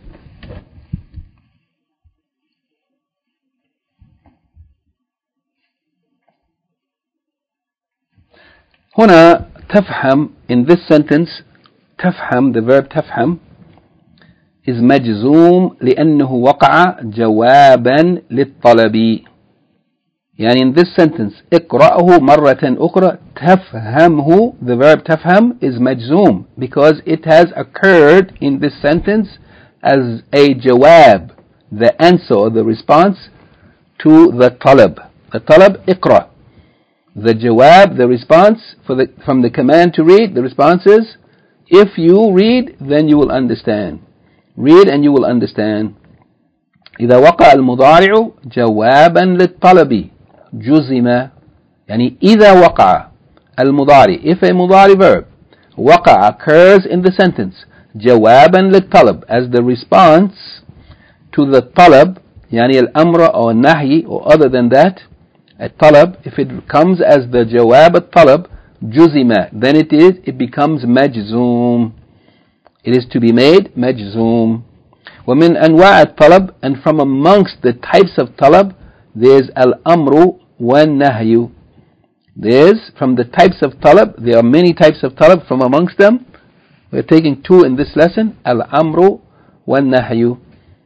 Speaker 1: هنا تفهم, in this sentence, تفهم, the verb تفهم, is مجزوم لأنه وقع جوابا للطلب. يعني in this sentence اقرأه مرة أخرى تفهمه, the verb تفهم is مجزوم because it has occurred in this sentence as a jawab, the answer or the response to the talab. The talab اقرأ, the jawab, the response from the command to read, the response is if you read then you will understand. Read and you will understand. إذا وقع المضارع جوابا للطلب جزم, يعني إذا وقع المضارع, if a مضارع verb وقع occurs in the sentence جوابا للطلب, as the response to the طلب, يعني الأمر or النهي or other than that, a طلب, if it comes as the جواب الطلب جزم, then it becomes مجزوم. It is to be made مجزوم. ومن أنواع الطلب, and from amongst the types of طلب, there's الأمر والنهي. There's, from the types of طلب, there are many types of طلب, from amongst them We're taking two in this lesson, al-amru wal-nahyu.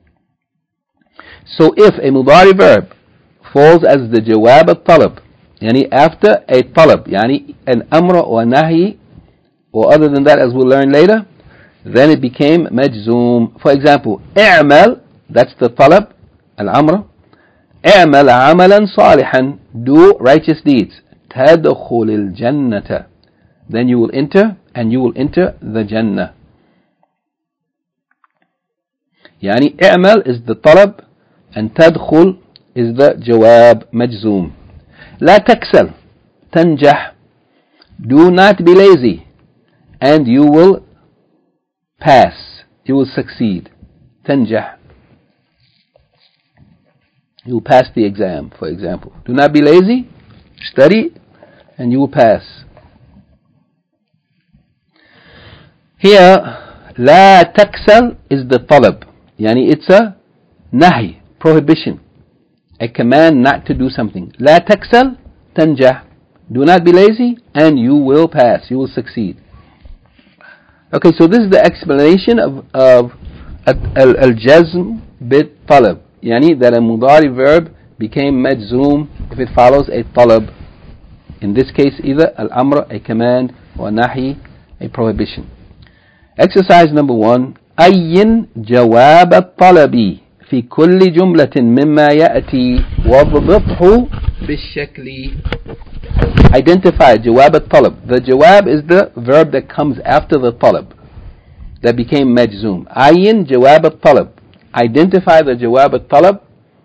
Speaker 1: So if a mudari verb falls as the jawab al-talab, yani after a talab, yani an amr or nahi, or other than that as we'll learn later, then it became majzoom. For example, i'mal, that's the talab, al-amr. i'mal amalan salihan, do righteous deeds. تدخل الجنة, then you will enter, and you will enter the Jannah. يعني اعمل is the طلب, and تدخل is the جواب مجزوم. لا تكسل, تنجح, do not be lazy, and you will pass, you will succeed. تنجح, you will pass the exam, for example. Do not be lazy, study, and you will pass. Here, لا تكسل is the طلب, يعني it's a nahi, prohibition, a command not to do something. لا تكسل تنجح, do not be lazy, and you will pass, you will succeed. Okay, so this is the explanation of al-jazm bit talab, يعني that a mudari verb became majzoom if it follows a talab. In this case, either al-amr, a command, or nahi, a prohibition. Exercise number 1. أين جواب الطلب في كل جملة مما يأتي واضبطه بالشكل. Identify جواب الطلب. The jawab is the verb that comes after the talab that became majzoom. أين جواب الطلب. Identify the jawab الطلب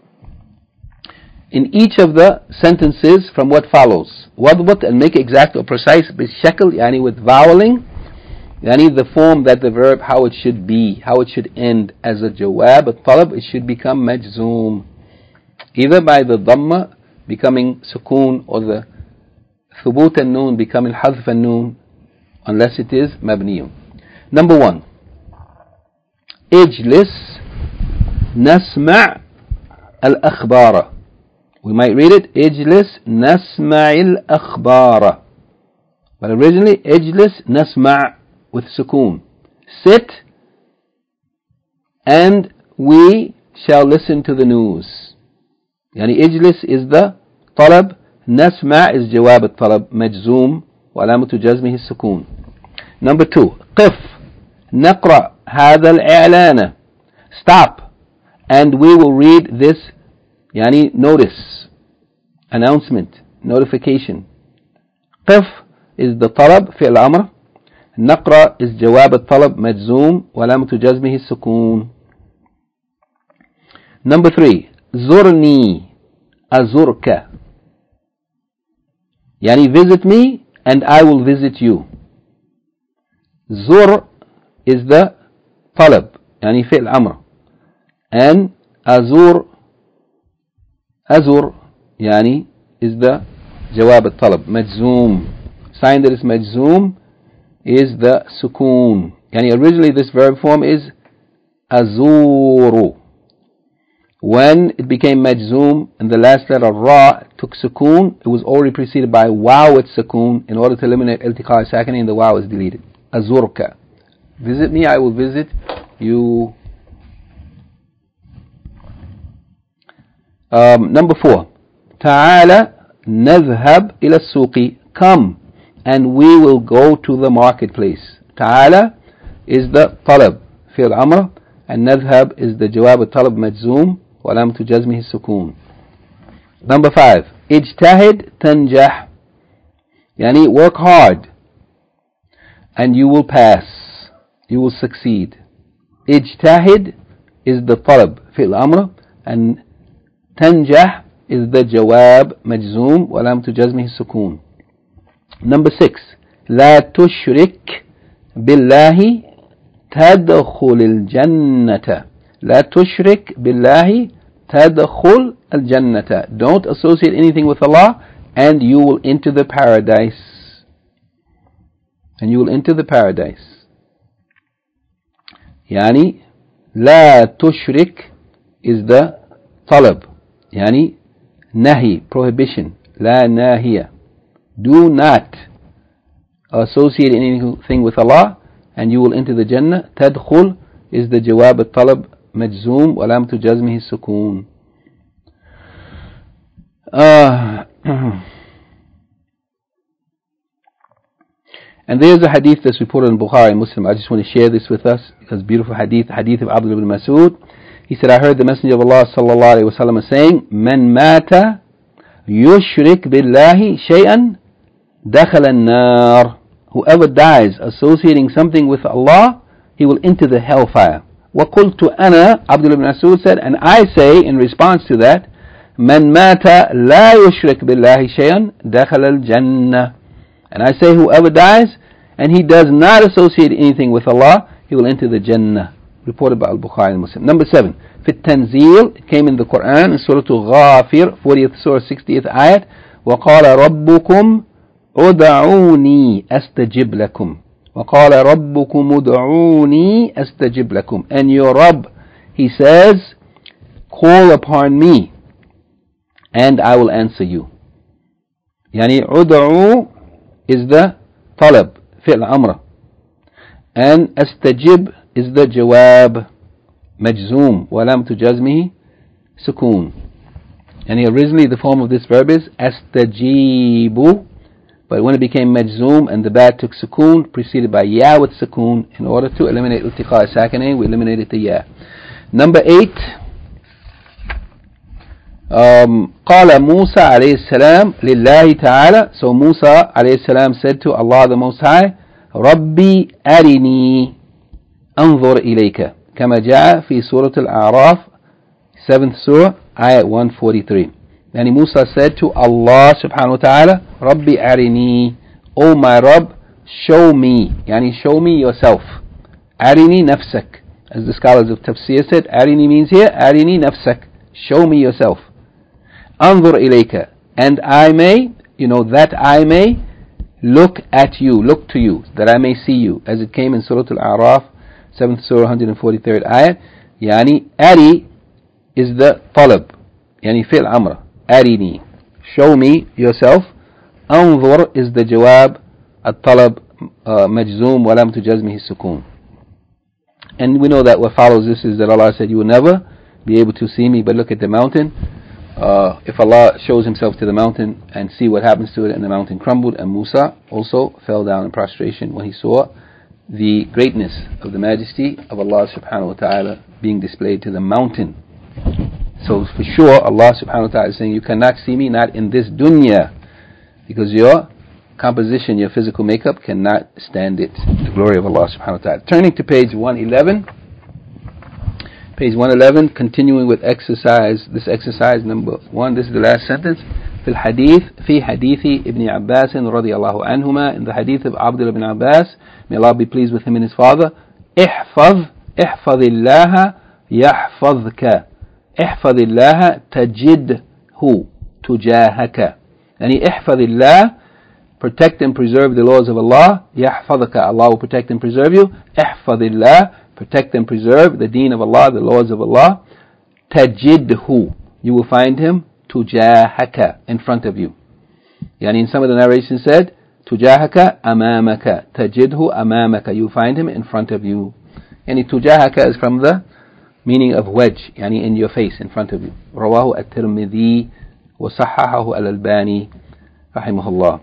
Speaker 1: in each of the sentences from what follows. واضبط, and make exact or precise. بالشكل, يعني with voweling, yani the form that the verb, how it should be, how it should end as a jawab al-talab, it should become majzoom, either by the dhamma becoming sukoon, or the thubut al-noon becoming hadf al-noon, unless it is mabniyun. Number 1. Ijlis nasma' al-akhbara. We might read it, Ijlis nasma' al-akhbara. But originally, Ijlis nasma' with sukoon. Sit, and we shall listen to the news. Yani ijlis is the talab, nasma' is jawab al-talab, majzoom, wa alamatu jazmihi sukoon. Number 2. Qif naqra hadha al-i'lana. Stop, and we will read this, yani notice, announcement, notification. Qif is the talab, fi'l amr. نقرأ is جواب الطلب مجزوم وعلامة جزمه السكون. Number 3. زرني أزرك, يعني visit me and I will visit you. زر is the طلب, يعني فعل أمر, and أزور يعني is the جواب الطلب مجزوم. Sign that is مجزوم is the sukoon. Yani originally this verb form is azuru. When it became majzoom and the last letter ra took sukoon, it was already preceded by waw with sukoon. In order to eliminate iltiqa sakini, the waw is deleted. Azurka. Visit me, I will visit you. Number 4. Ta'ala nadhhab ila suqi. Come, and we will go to the marketplace. Ta'ala is the talab, fi'l amr, and nadhhab is the jawab al-talab majzoom, wa alamatu jazmihi sukoon. Number 5. Ijtahid tanjah, yani work hard, and you will pass, you will succeed. Ijtahid is the talab, fi'l amr, and tanjah is the jawab majzoom, wa alamatu jazmihi sukoon. Number 6. لا تشرك بالله تدخل الجنة. لا تشرك بالله تدخل الجنة. Don't associate anything with Allah, and you will enter the paradise. And you will enter the paradise. يعني لا تشرك is the طلب, يعني nahi, prohibition. لا ناهية. Do not associate anything with Allah, and you will enter the Jannah. تدخل is the جواب الطلب مجزوم وعلامة جزمه السكون. And there's a hadith that's reported in Bukhari and Muslim. I just want to share this with us because beautiful hadith of Abdullah ibn Mas'ud. He said, I heard the Messenger of Allah sallallahu alayhi wa sallam saying, من مات يشرك بالله شيئا دخل النار. Whoever dies associating something with Allah, he will enter the hellfire. وقلت أنا, Abdullah ibn Mas'ud said, and I say in response to that, من مات لا يشرك بالله شيئا دخل الجنة. And I say whoever dies and he does not associate anything with Allah, he will enter the Jannah. Reported by Al-Bukhari and Muslim. Number 7. في التنزيل, it came in the Quran in Surah Ghafir, 40th Surah, 60th ayat. وقال ربكم ادعوني أستجب لكم. وقال ربكم ادعوني أستجب لكم. And your Rabb, he says, call upon me and I will answer you. يعني ادعو is the طلب فعل أمر, and أستجب is the جواب مجزوم وعلامة جزمه سكون. And originally the form of this verb is أستجيب, but when it became مجزوم and the ba took سكون preceded by ya with سكون, in order to eliminate التقاء ساكنين we eliminated the ya. Number 8. قال موسى عليه السلام لله تعالى. So Musa عليه السلام said to Allah the Most High, ربي أرني أنظر إليك, كما جاء في سورة الأعراف 7th Surah ayat 143. Yani Musa said to Allah subhanahu wa ta'ala, ربي أرني, O my Rabb, show me, yani show me yourself. أرني نفسك, as the scholars of Tafsir said, أرني means here, أرني نفسك, show me yourself. أنظر إليك, and I may, that I may look at you, look to you, that I may see you, as it came in Surah Al-A'raf 7th Surah 143rd ayat. Yani أري is the طلب, yani fi'l amr, أرني, show me yourself. أنظر is the جواب الطلب مجزوم وعلامة جزمه السكون. And we know that what follows this is that Allah said, you will never be able to see me, but look at the mountain. If Allah shows himself to the mountain and see what happens to it, and the mountain crumbled, and Musa also fell down in prostration when he saw the greatness of the majesty of Allah subhanahu wa ta'ala being displayed to the mountain. So for sure Allah subhanahu wa ta'ala is saying, you cannot see me, not in this dunya, because your composition, your physical makeup cannot stand it. The glory of Allah subhanahu wa ta'ala. Turning to page 111. Page 111, continuing with this exercise number 1. This is the last sentence. في حديث ابن عباس رضي الله عنهما, in the hadith of Abdullah ibn Abbas, may Allah be pleased with him and his father. احفظ الله يحفظك. احفظ الله تجده تجاهك. يعني احفظ الله, protect and preserve the laws of Allah. يحفظك, Allah will protect and preserve you. احفظ الله, protect and preserve the deen of Allah, the laws of Allah. Tajidhu, you will find him tujahaka, in front of you. Yani in some of the narrations said tujahaka amamaka, tajidhu amamaka, you will find him in front of you. Yani tujahaka is from the meaning of wedge, yani in your face, in front of you. Rawahu at-Tirmidhi wa sahhahahu al-Albani rahimahullah.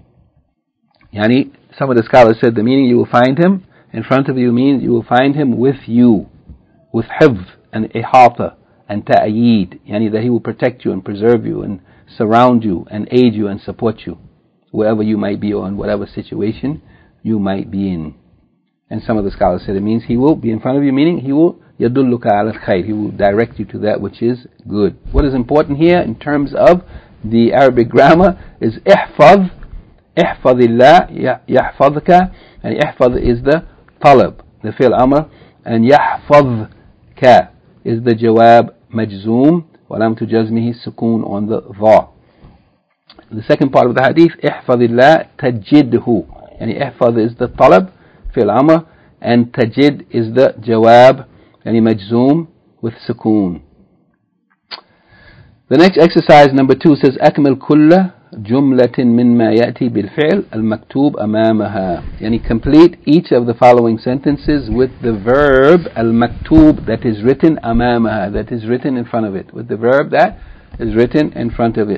Speaker 1: Yani some of the scholars said the meaning you will find him in front of you means you will find him with you, with hifz and ihata and ta'ayeed, yani that he will protect you and preserve you and surround you and aid you and support you, wherever you might be or in whatever situation you might be in. And some of the scholars said it means he will be in front of you, meaning he will yadulluka ala al-khayr, he will direct you to that which is good. What is important here in terms of the Arabic grammar is ihfaz, ihfazillah, yahfazka, and ihfaz is the talab, the fi'l amr, and yahfazka is the jawab majzoom wa alamatu jazmihi sukun on the dha. The second part of the hadith, ihfazillah tajidhu, and ihfaz is the talab, fi'l amr, and tajid is the jawab, and majzoom with sukun. The next exercise number 2 says akmal kulla جملة مما يأتي بالفعل المكتوب أمامها. يعني complete each of the following sentences with the verb المكتوب that is written أمامها, that is written in front of it, with the verb that is written in front of it.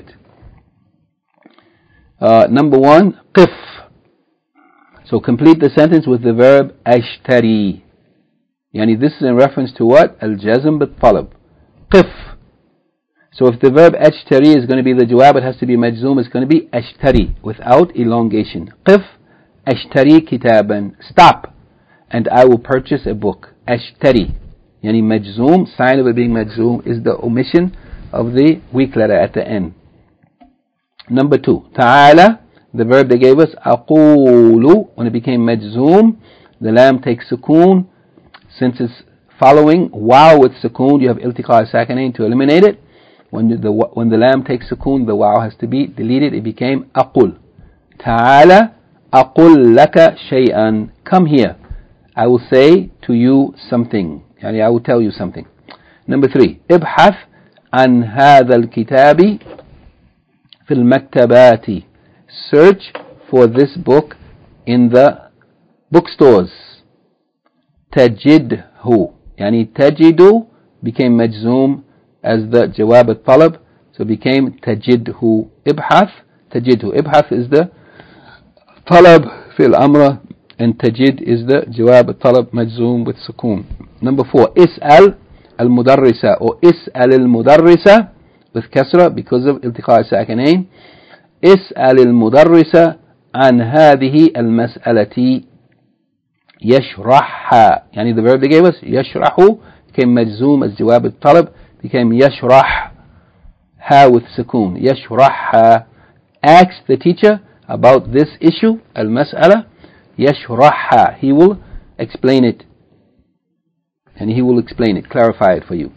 Speaker 1: Number 1, قف. So complete the sentence with the verb أشتري. يعني this is in reference to what? الجزم بالطلب. قف. So if the verb أشتري is going to be the jawab, it has to be majzoom. It's going to be أشتري without elongation. قف أشتري كتابا. Stop and I will purchase a book. أشتري. يعني majzoom, sign of it being majzoom is the omission of the weak letter at the end. Number 2, تعالى, the verb they gave us, أقول, when it became majzoom, the lam takes sukoon. Since it's following waw with sukoon, you have iltiqa sakinain to eliminate it. When the lam takes sukoon, the waw has to be deleted. It became أقول. تعالى أقول لك شيئا. Come here, I will say to you something. يعني I will tell you something. Number 3, ابحث عن هذا الكتاب في المكتبات. Search for this book in the bookstores. تجده. يعني تجد became majzoom as the jawab al-talab, so it became تجده. ابحث تجده. ابحث is the talab في الأمر and تجد is the jawab al-talab majzoom with sukoon. Number 4, اسأل المدرسة or اسأل المدرسة with kasra because of iltiqa sakinain. اسأل المدرسة عن هذه المسألة يشرحها. يعني the verb they gave us يشرح became majzoom as jawab al-talab, became يشرح ha with sukoon. يشرحها. Ask the teacher about this issue المسألة. يشرحها. He will explain it. And he will explain it, clarify it for you.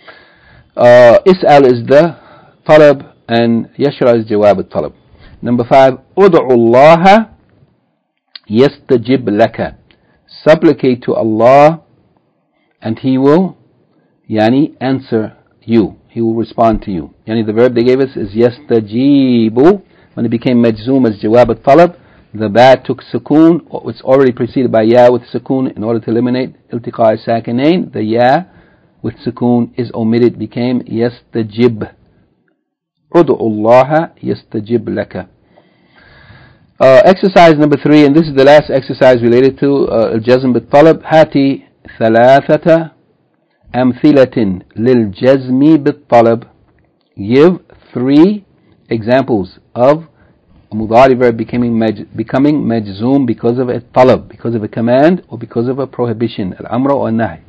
Speaker 1: اسأل is the talab and يشرح is jawab al-talab. Number 5, ادعو الله يستجب لك. Supplicate to Allah and He will يعني answer you. He will respond to you. يعني the verb they gave us is يستجيب. When it became majzoom as jawab al-talab, the ba took sukoon. It's already preceded by ya with sukoon. In order to eliminate iltiqa sakinain, the ya with sukoon is omitted, became يستجب. ادعو الله يستجب لك. Exercise number 3, and this is the last exercise related to الجزم بالطلب. هاتي ثلاثة أمثلة للجزم بالطلب. Give 3 examples of a mudari verb becoming majzoom because of a talab, because of a command or because of a prohibition, al-amr or nahy.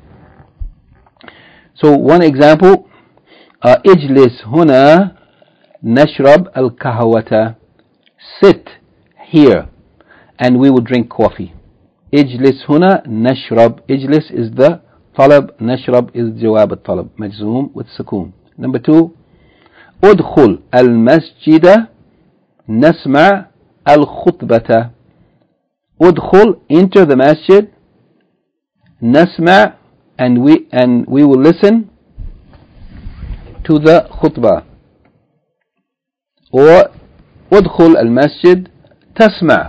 Speaker 1: So one example, اجلس هنا نشرب القهوة. Sit here and we will drink coffee. اجلس هنا نشرب. اجلس is the talab, نشرب is jawab al-talab, majzoom with sukoon. Number 2, ادخل المسجد نسمع الخطبة. ادخل, enter the masjid. نسمع, and we will listen to the khutbah. Or ادخل المسجد تسمع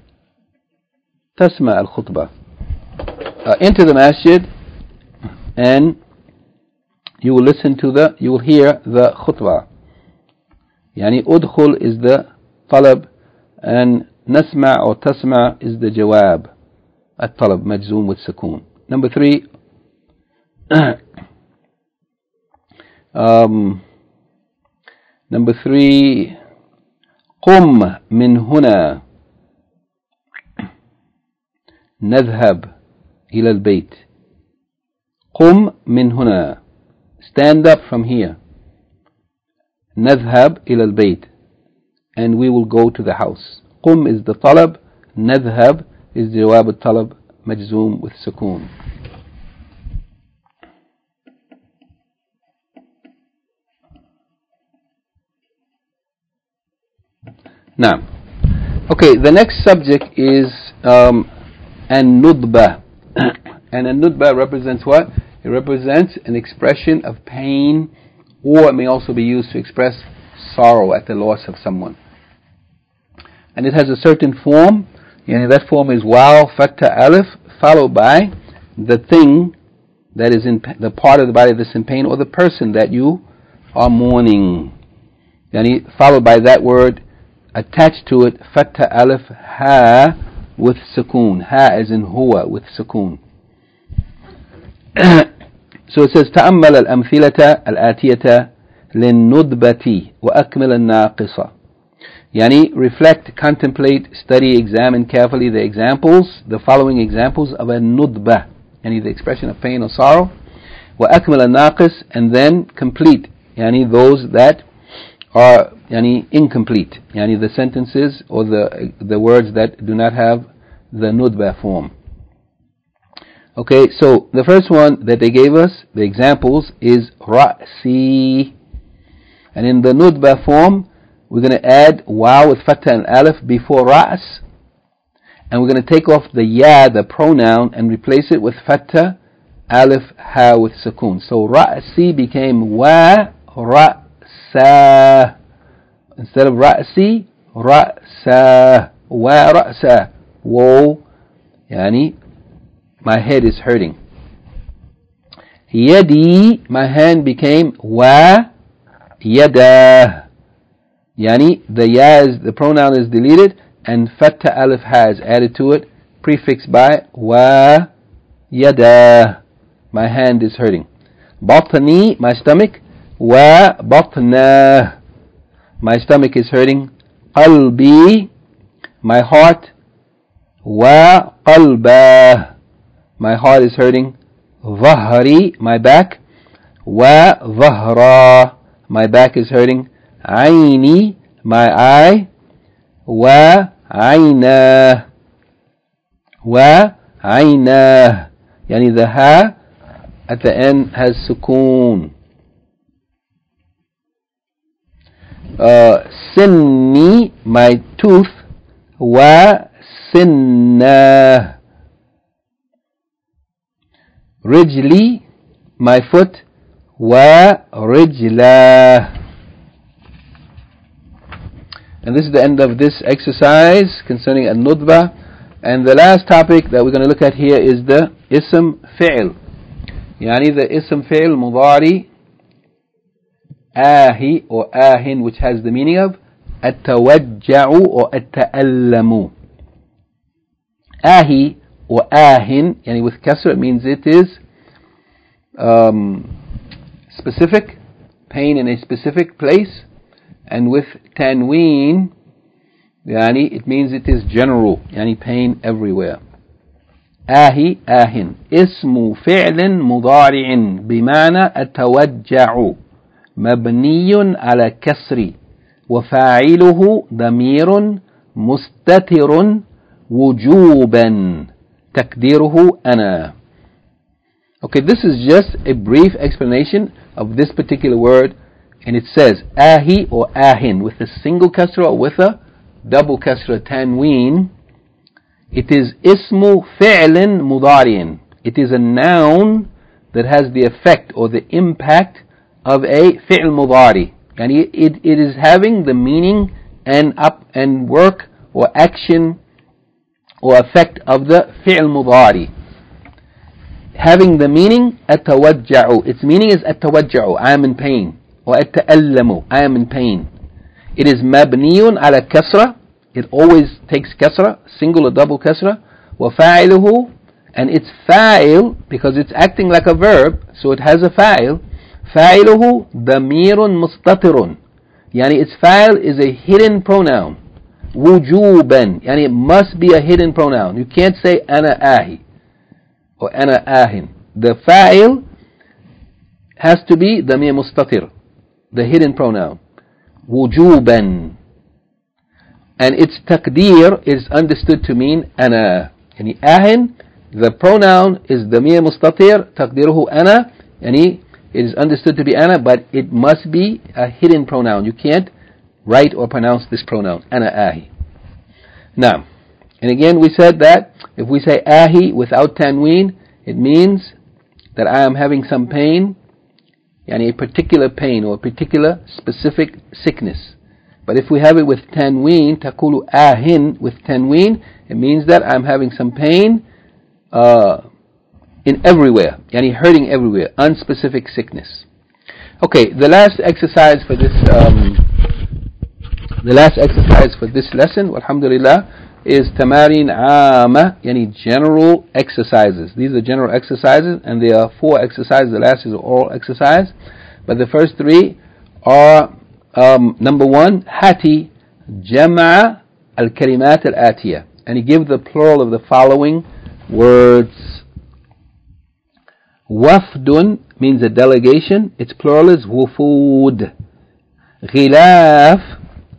Speaker 1: الخطبة. Enter the masjid and you will hear the khutbah. يعني ادخل is the talab and نسمع or تسمع is the jawab الطلب مجزوم with sukoon. Number 3, قم من هنا نذهب إلى البيت. قم من هنا, stand up from here. نذهب إلى البيت, and we will go to the house. قم is the talab, نذهب is جواب الطلب مجزوم with sukoon. Now, okay, the next subject is an-nudba. And an-nudba represents what? It represents an expression of pain, or it may also be used to express sorrow at the loss of someone. and it has a certain form, that form is waw, fatha, alif, followed by the thing that is in the part of the body that's in pain, or the person that you are mourning. Followed by that word, attached to it, fatha, alif, ha, with sukoon. Ha as in huwa, with sukoon. So it says تأمل الأمثلة الآتية للندبة وأكمل الناقصة. Reflect, contemplate, study, examine carefully the examples, the following examples of a nudbah, the expression of pain or sorrow. وأكمل الناقص, and then complete, those that are incomplete, the sentences or the words that do not have the nudbah form. Okay, so the first one that they gave us, the examples, is ra'si. And in the nudbah form, we're going to add waw with fatha and alif before ra's. And we're going to take off the ya, the pronoun, and replace it with fatha, alif, ha with sukoon. So ra'si became wa ra'sa. Instead of ra'si, ra'sa. Wa ra'sa. Whoa. My head is hurting. Yadi, my hand became wa yada. The ya is, the pronoun is deleted, and fatha alif ha is added to it, prefixed by wa yada. My hand is hurting. Batni, my stomach, wa batna. My stomach is hurting. Qalbi, my heart, wa qalba. My heart is hurting. Dhahri, my back, wa dhahra. My back is hurting. Aini, my eye, wa aina. Wa aina. The ha at the end has sukoon. Sinni, my tooth, wa sinna. Rijli, my foot, wa rijla. And this is the end of this exercise concerning al-nudbah. And the last topic that we're going to look at here is the ism fi'l. The ism fi'l mudari, ahi or ahin, which has the meaning of at-tawajja'u or at-ta'allamu. Ahi or ahin, with kasra, it means it is specific, pain in a specific place, and with tanween, it means it is general, pain everywhere. آهي آهن اسم فعل مضارع بمعنى التوجع مبني على كسر وفاعله ضمير مستتر وجوبا تقديره أنا. Okay, this is just a brief explanation of this particular word, and it says ahi or ahin with a single kasra or with a double kasra tanween. It is ismu fi'lin mudari'in. It is a noun that has the effect or the impact of a fi'l mudari. And it is having the meaning and work or action or effect of the fi'l mudari. Having the meaning atawajja'u. Its meaning is atawajja'u, I am in pain. Or ata'allamu, I am in pain. It is mabniyun ala kasra. It always takes kasra, single or double kasra. وَفَاعِلُهُ, and its fa'il, because it's acting like a verb, so it has a fa'il. فَاعِلُهُ ضَمِيرٌ مُسْتَطِرٌ. Its fa'il is a hidden pronoun. وُجُوبًا, it must be a hidden pronoun. You can't say أنا آهي or أنا آهن. The fa'il has to be ضمير مستطر, the hidden pronoun. وُجُوبًا. And its taqdeer is understood to mean أنا. آهن, the pronoun is ضمير مستطر, تقديره أنا. It is understood to be أنا, but it must be a hidden pronoun. You can't write or pronounce this pronoun, أنا آهي. Now, and again we said that if we say آهي without tanween, it means that I am having some pain, a particular pain or a particular specific sickness. But if we have it with tanween, تقول آهن with tanween, it means that I'm having some pain in everywhere, yani hurting everywhere, unspecific sickness. Okay, the last exercise for this lesson, alhamdulillah, is tamarin ama, yani general exercises. These are general exercises, and there are 4 exercises. The last is an oral exercise, but the first 3 are number 1, hati jama al-kalimat al-atiyah, and he give the plural of the following words. Wafdun means a delegation. Its plural is wufud. Ghilaf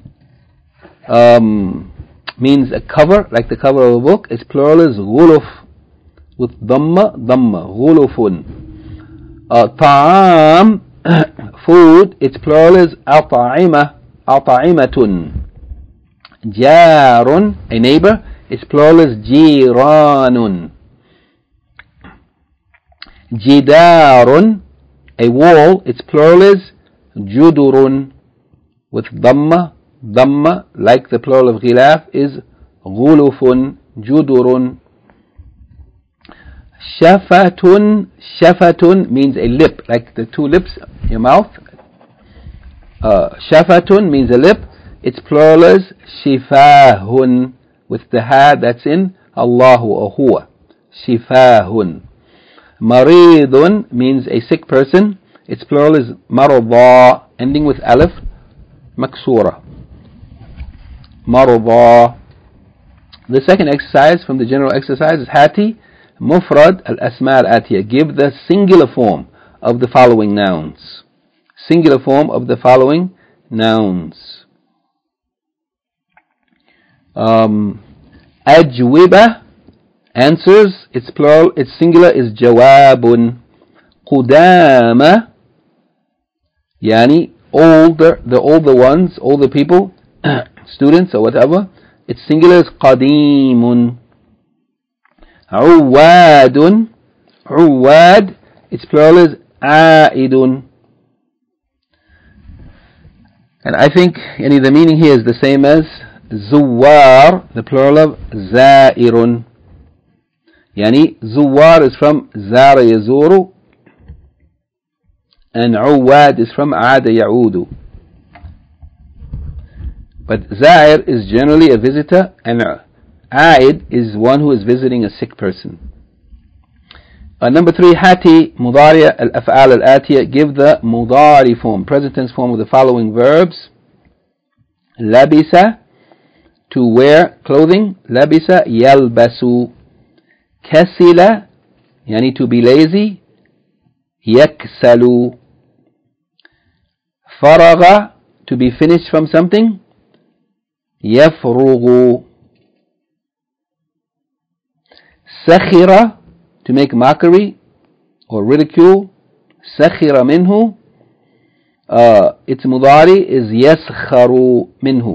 Speaker 1: means a cover, like the cover of a book. Its plural is ghuluf with dhamma, ghulufun. Ta'am, food. Its plural is ata'imatun. Jarun, a neighbor. Its plural is jiranun. Jidarun, a wall. Its plural is judurun with dhamma, like the plural of ghilaf is ghulufun, judurun. Shafatun means a lip, like the 2 lips in your mouth. Shafatun means a lip. Its plural is shifahun with the ha that's in Allahu or huwa. Shifahun. Maridun means a sick person. Its plural is marada, ending with alif, maksura. Marada. The second exercise from the general exercise is hati mufrad al-asma al-atiyah. Give the singular form of the following nouns. Singular form of the following nouns. Ajwiba, answers. Its plural, its singular is jawabun. Qudama, yani older, the older ones, older people, students or whatever. Its singular is qadimun. Uwadun, uwad, its plural is aidun. And I think the meaning here is the same as zuwar, the plural of zairun. Yani zuwar is from zara yazuru, and uwad is from aada ya'udu. But zair is generally a visitor, and aid is one who is visiting a sick person. Number 3, hati mudari al-af'al al-atiyah. Give the mudari form, present tense form of the following verbs. Labisa, to wear clothing. Labisa yalbasu. Kasila, yani to be lazy. Yaksalu. Faraga, to be finished from something. Yafrugu. Sakhira, to make mockery or ridicule. Sakhira minhu. Its mudari is yaskharu minhu.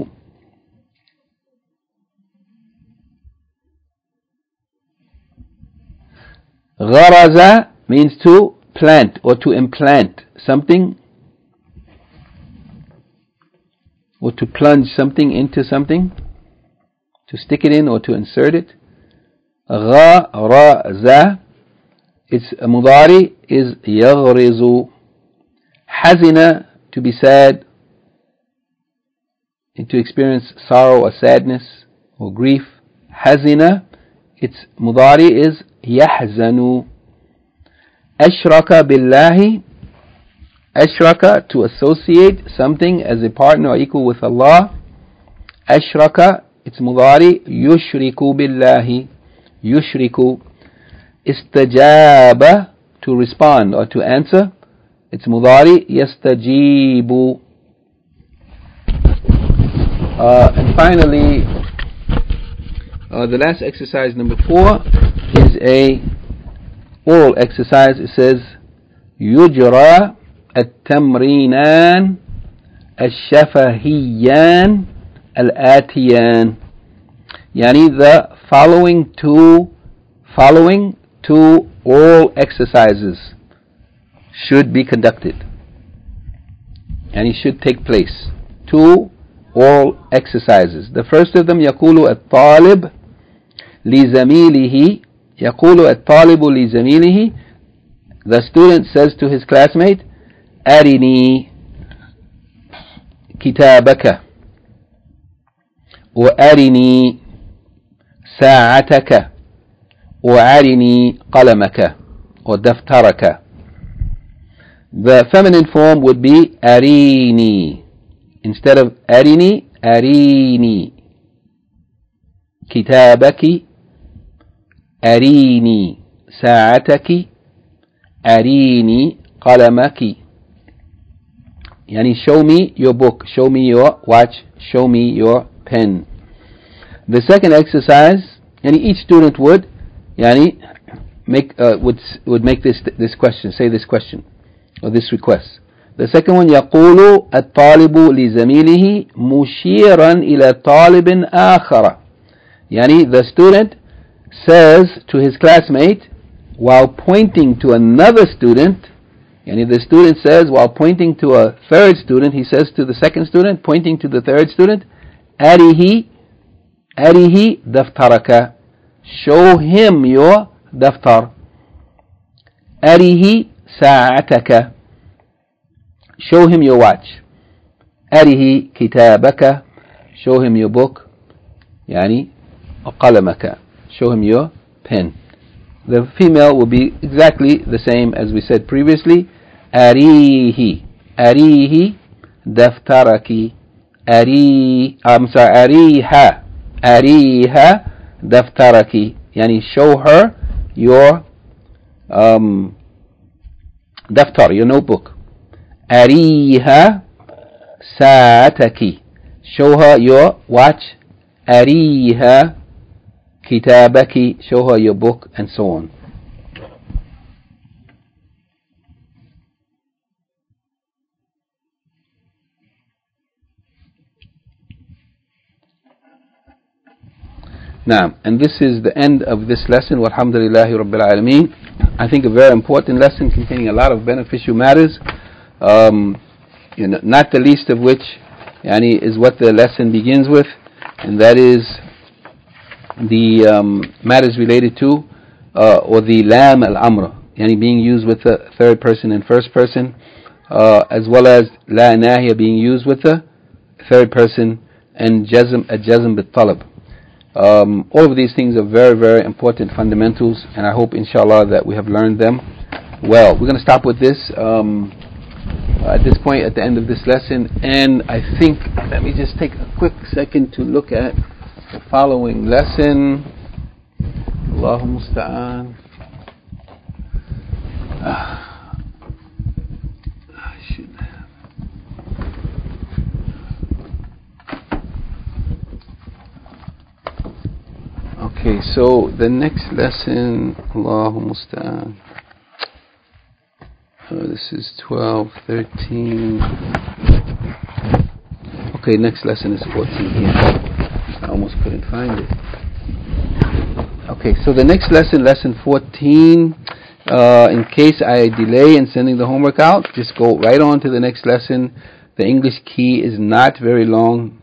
Speaker 1: Gharaza means to plant or to implant something, or to plunge something into something, to stick it in or to insert it. Gharaza, its mudari is yaghrizu. Hazina, to be sad, and to experience sorrow or sadness or grief. Hazina, its mudari is yahzanu. Ashraka billahi, ashraka, to associate something as a partner or equal with Allah. Ashraka, its mudari yushriku billahi, yushriku. Istajaba, to respond or to answer. Its mudari yastajibu. And finally, the last exercise, number 4, is a oral exercise. It says yujra at-tamrinan al-shafahiyyan al-atiyan. Yani the following two oral exercises should be conducted, and it should take place. 2 all exercises. The first of them يقول الطالب لزميله يقول الطالب لزميله. The student says to his classmate أرني كتابك وأرني ساعتك وأرني قلمك ودفترك. The feminine form would be أريني. Instead of أرني, أريني. كتابك أريني ساعتك أريني قلمك. Yani show me your book, show me your watch, show me your pen. The second exercise, yani each student would make would make this question, say this question or this request. The second one يقول الطالب لزميله مشيرا إلى طالب آخر. Yani the student says to his classmate while pointing to another student. Yani the student says while pointing to a third student, he says to the second student, pointing to the third student, أريه دفترك. Show him your دفتر. أريه ساعتك. Show him your watch. أريه كتابك. Show him your book. يعني قلمك. Show him your pen. The female will be exactly the same as we said previously. أريه دفترك. أريها دفترك. يعني show her your دفتر, your notebook. أريها ساعتك. Show her your watch. أريها كتابك. Show her your book, and so on. Now, and this is the end of this lesson. Walhamdulillahi Rabbil Alameen. I think a very important lesson containing a lot of beneficial matters. Not the least of which is what the lesson begins with, and that is the matters related to or the lam al-amr, being used with the third person and first person, as well as la nahiya being used with the third person, and jazm bit-talab. All of these things are very, very important fundamentals, and I hope inshallah that we have learned them well. We're going to stop with this at this point at the end of this lesson, and I think let me just take a quick second to look at the following lesson. Allahu musta'an. Okay, so the next lesson, Allahu musta'an. This is 12, 13. Okay, next lesson is 14 here. I almost couldn't find it. Okay, so the next lesson, lesson 14. In case I delay in sending the homework out, just go right on to the next lesson. The English key is not very long.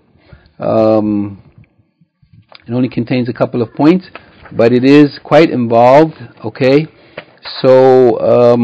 Speaker 1: It only contains a couple of points, but it is quite involved. Okay, so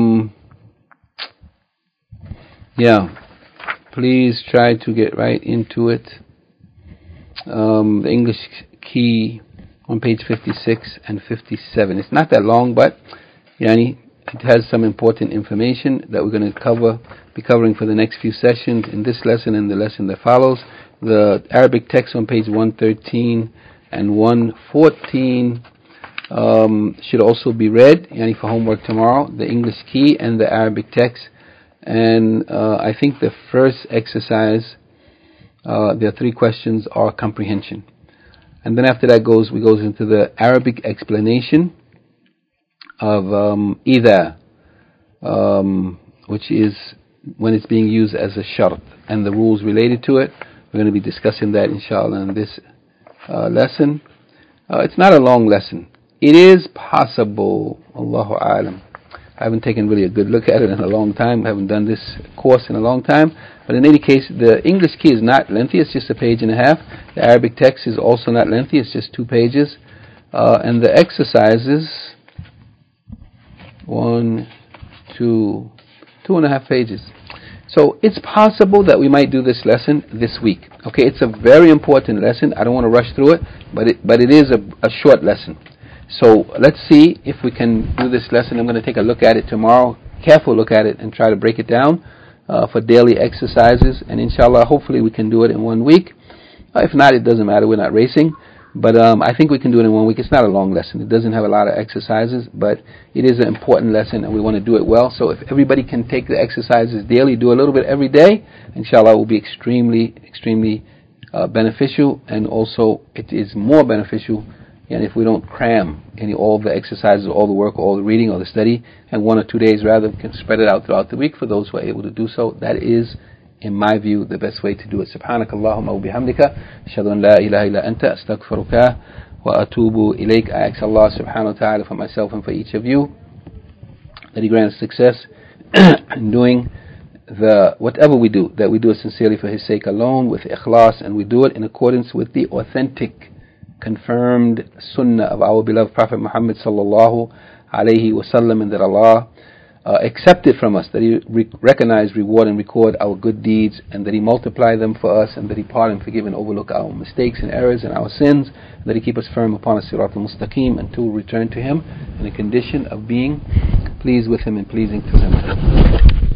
Speaker 1: please try to get right into it. The English key on page 56 and 57. It's not that long, but it has some important information that we're going to be covering for the next few sessions in this lesson and the lesson that follows. The Arabic text on page 113 and 114 should also be read for homework tomorrow. The English key and the Arabic text. And I think the first exercise, there are 3 questions, are comprehension. And then after that we goes into the Arabic explanation of إذا, which is when it's being used as a shart, and the rules related to it. We're going to be discussing that inshallah in this lesson. It's not a long lesson. It is possible, Allahu A'lam, I haven't taken really a good look at it in a long time. I haven't done this course in a long time. But in any case, the English key is not lengthy. It's just a page and a half. The Arabic text is also not lengthy. It's just 2 pages. And the exercises, 1, 2, 2.5 pages. So it's possible that we might do this lesson this week. Okay, it's a very important lesson. I don't want to rush through it, but it is a short lesson. So let's see if we can do this lesson. I'm going to take a look at it tomorrow, careful look at it, and try to break it down for daily exercises. And inshallah, hopefully we can do it in 1 week. If not, it doesn't matter. We're not racing. But I think we can do it in 1 week. It's not a long lesson. It doesn't have a lot of exercises, but it is an important lesson, and we want to do it well. So if everybody can take the exercises daily, do a little bit every day, inshallah, it will be extremely, extremely beneficial. And also, it is more beneficial and if we don't cram all the exercises, all the work, all the reading, or the study, and 1 or 2 days rather, we can spread it out throughout the week for those who are able to do so. That is, in my view, the best way to do it. Subhanakallahumma wa bihamdika, ashhadu an la ilaha illa anta, astaghfiruka wa atubu ilayk. I ask Allah subhanahu wa ta'ala for myself and for each of you that He grants success in doing whatever we do, that we do it sincerely for His sake alone, with ikhlas, and we do it in accordance with the authentic, confirmed sunnah of our beloved Prophet Muhammad sallallahu alayhi wasallam, and that Allah accept it from us, that He recognize, reward, and record our good deeds, and that He multiply them for us, and that He pardon, forgive, and overlook our mistakes and errors and our sins, and that He keep us firm upon a sirat al-mustaqim until we return to Him in a condition of being pleased with Him and pleasing to Him.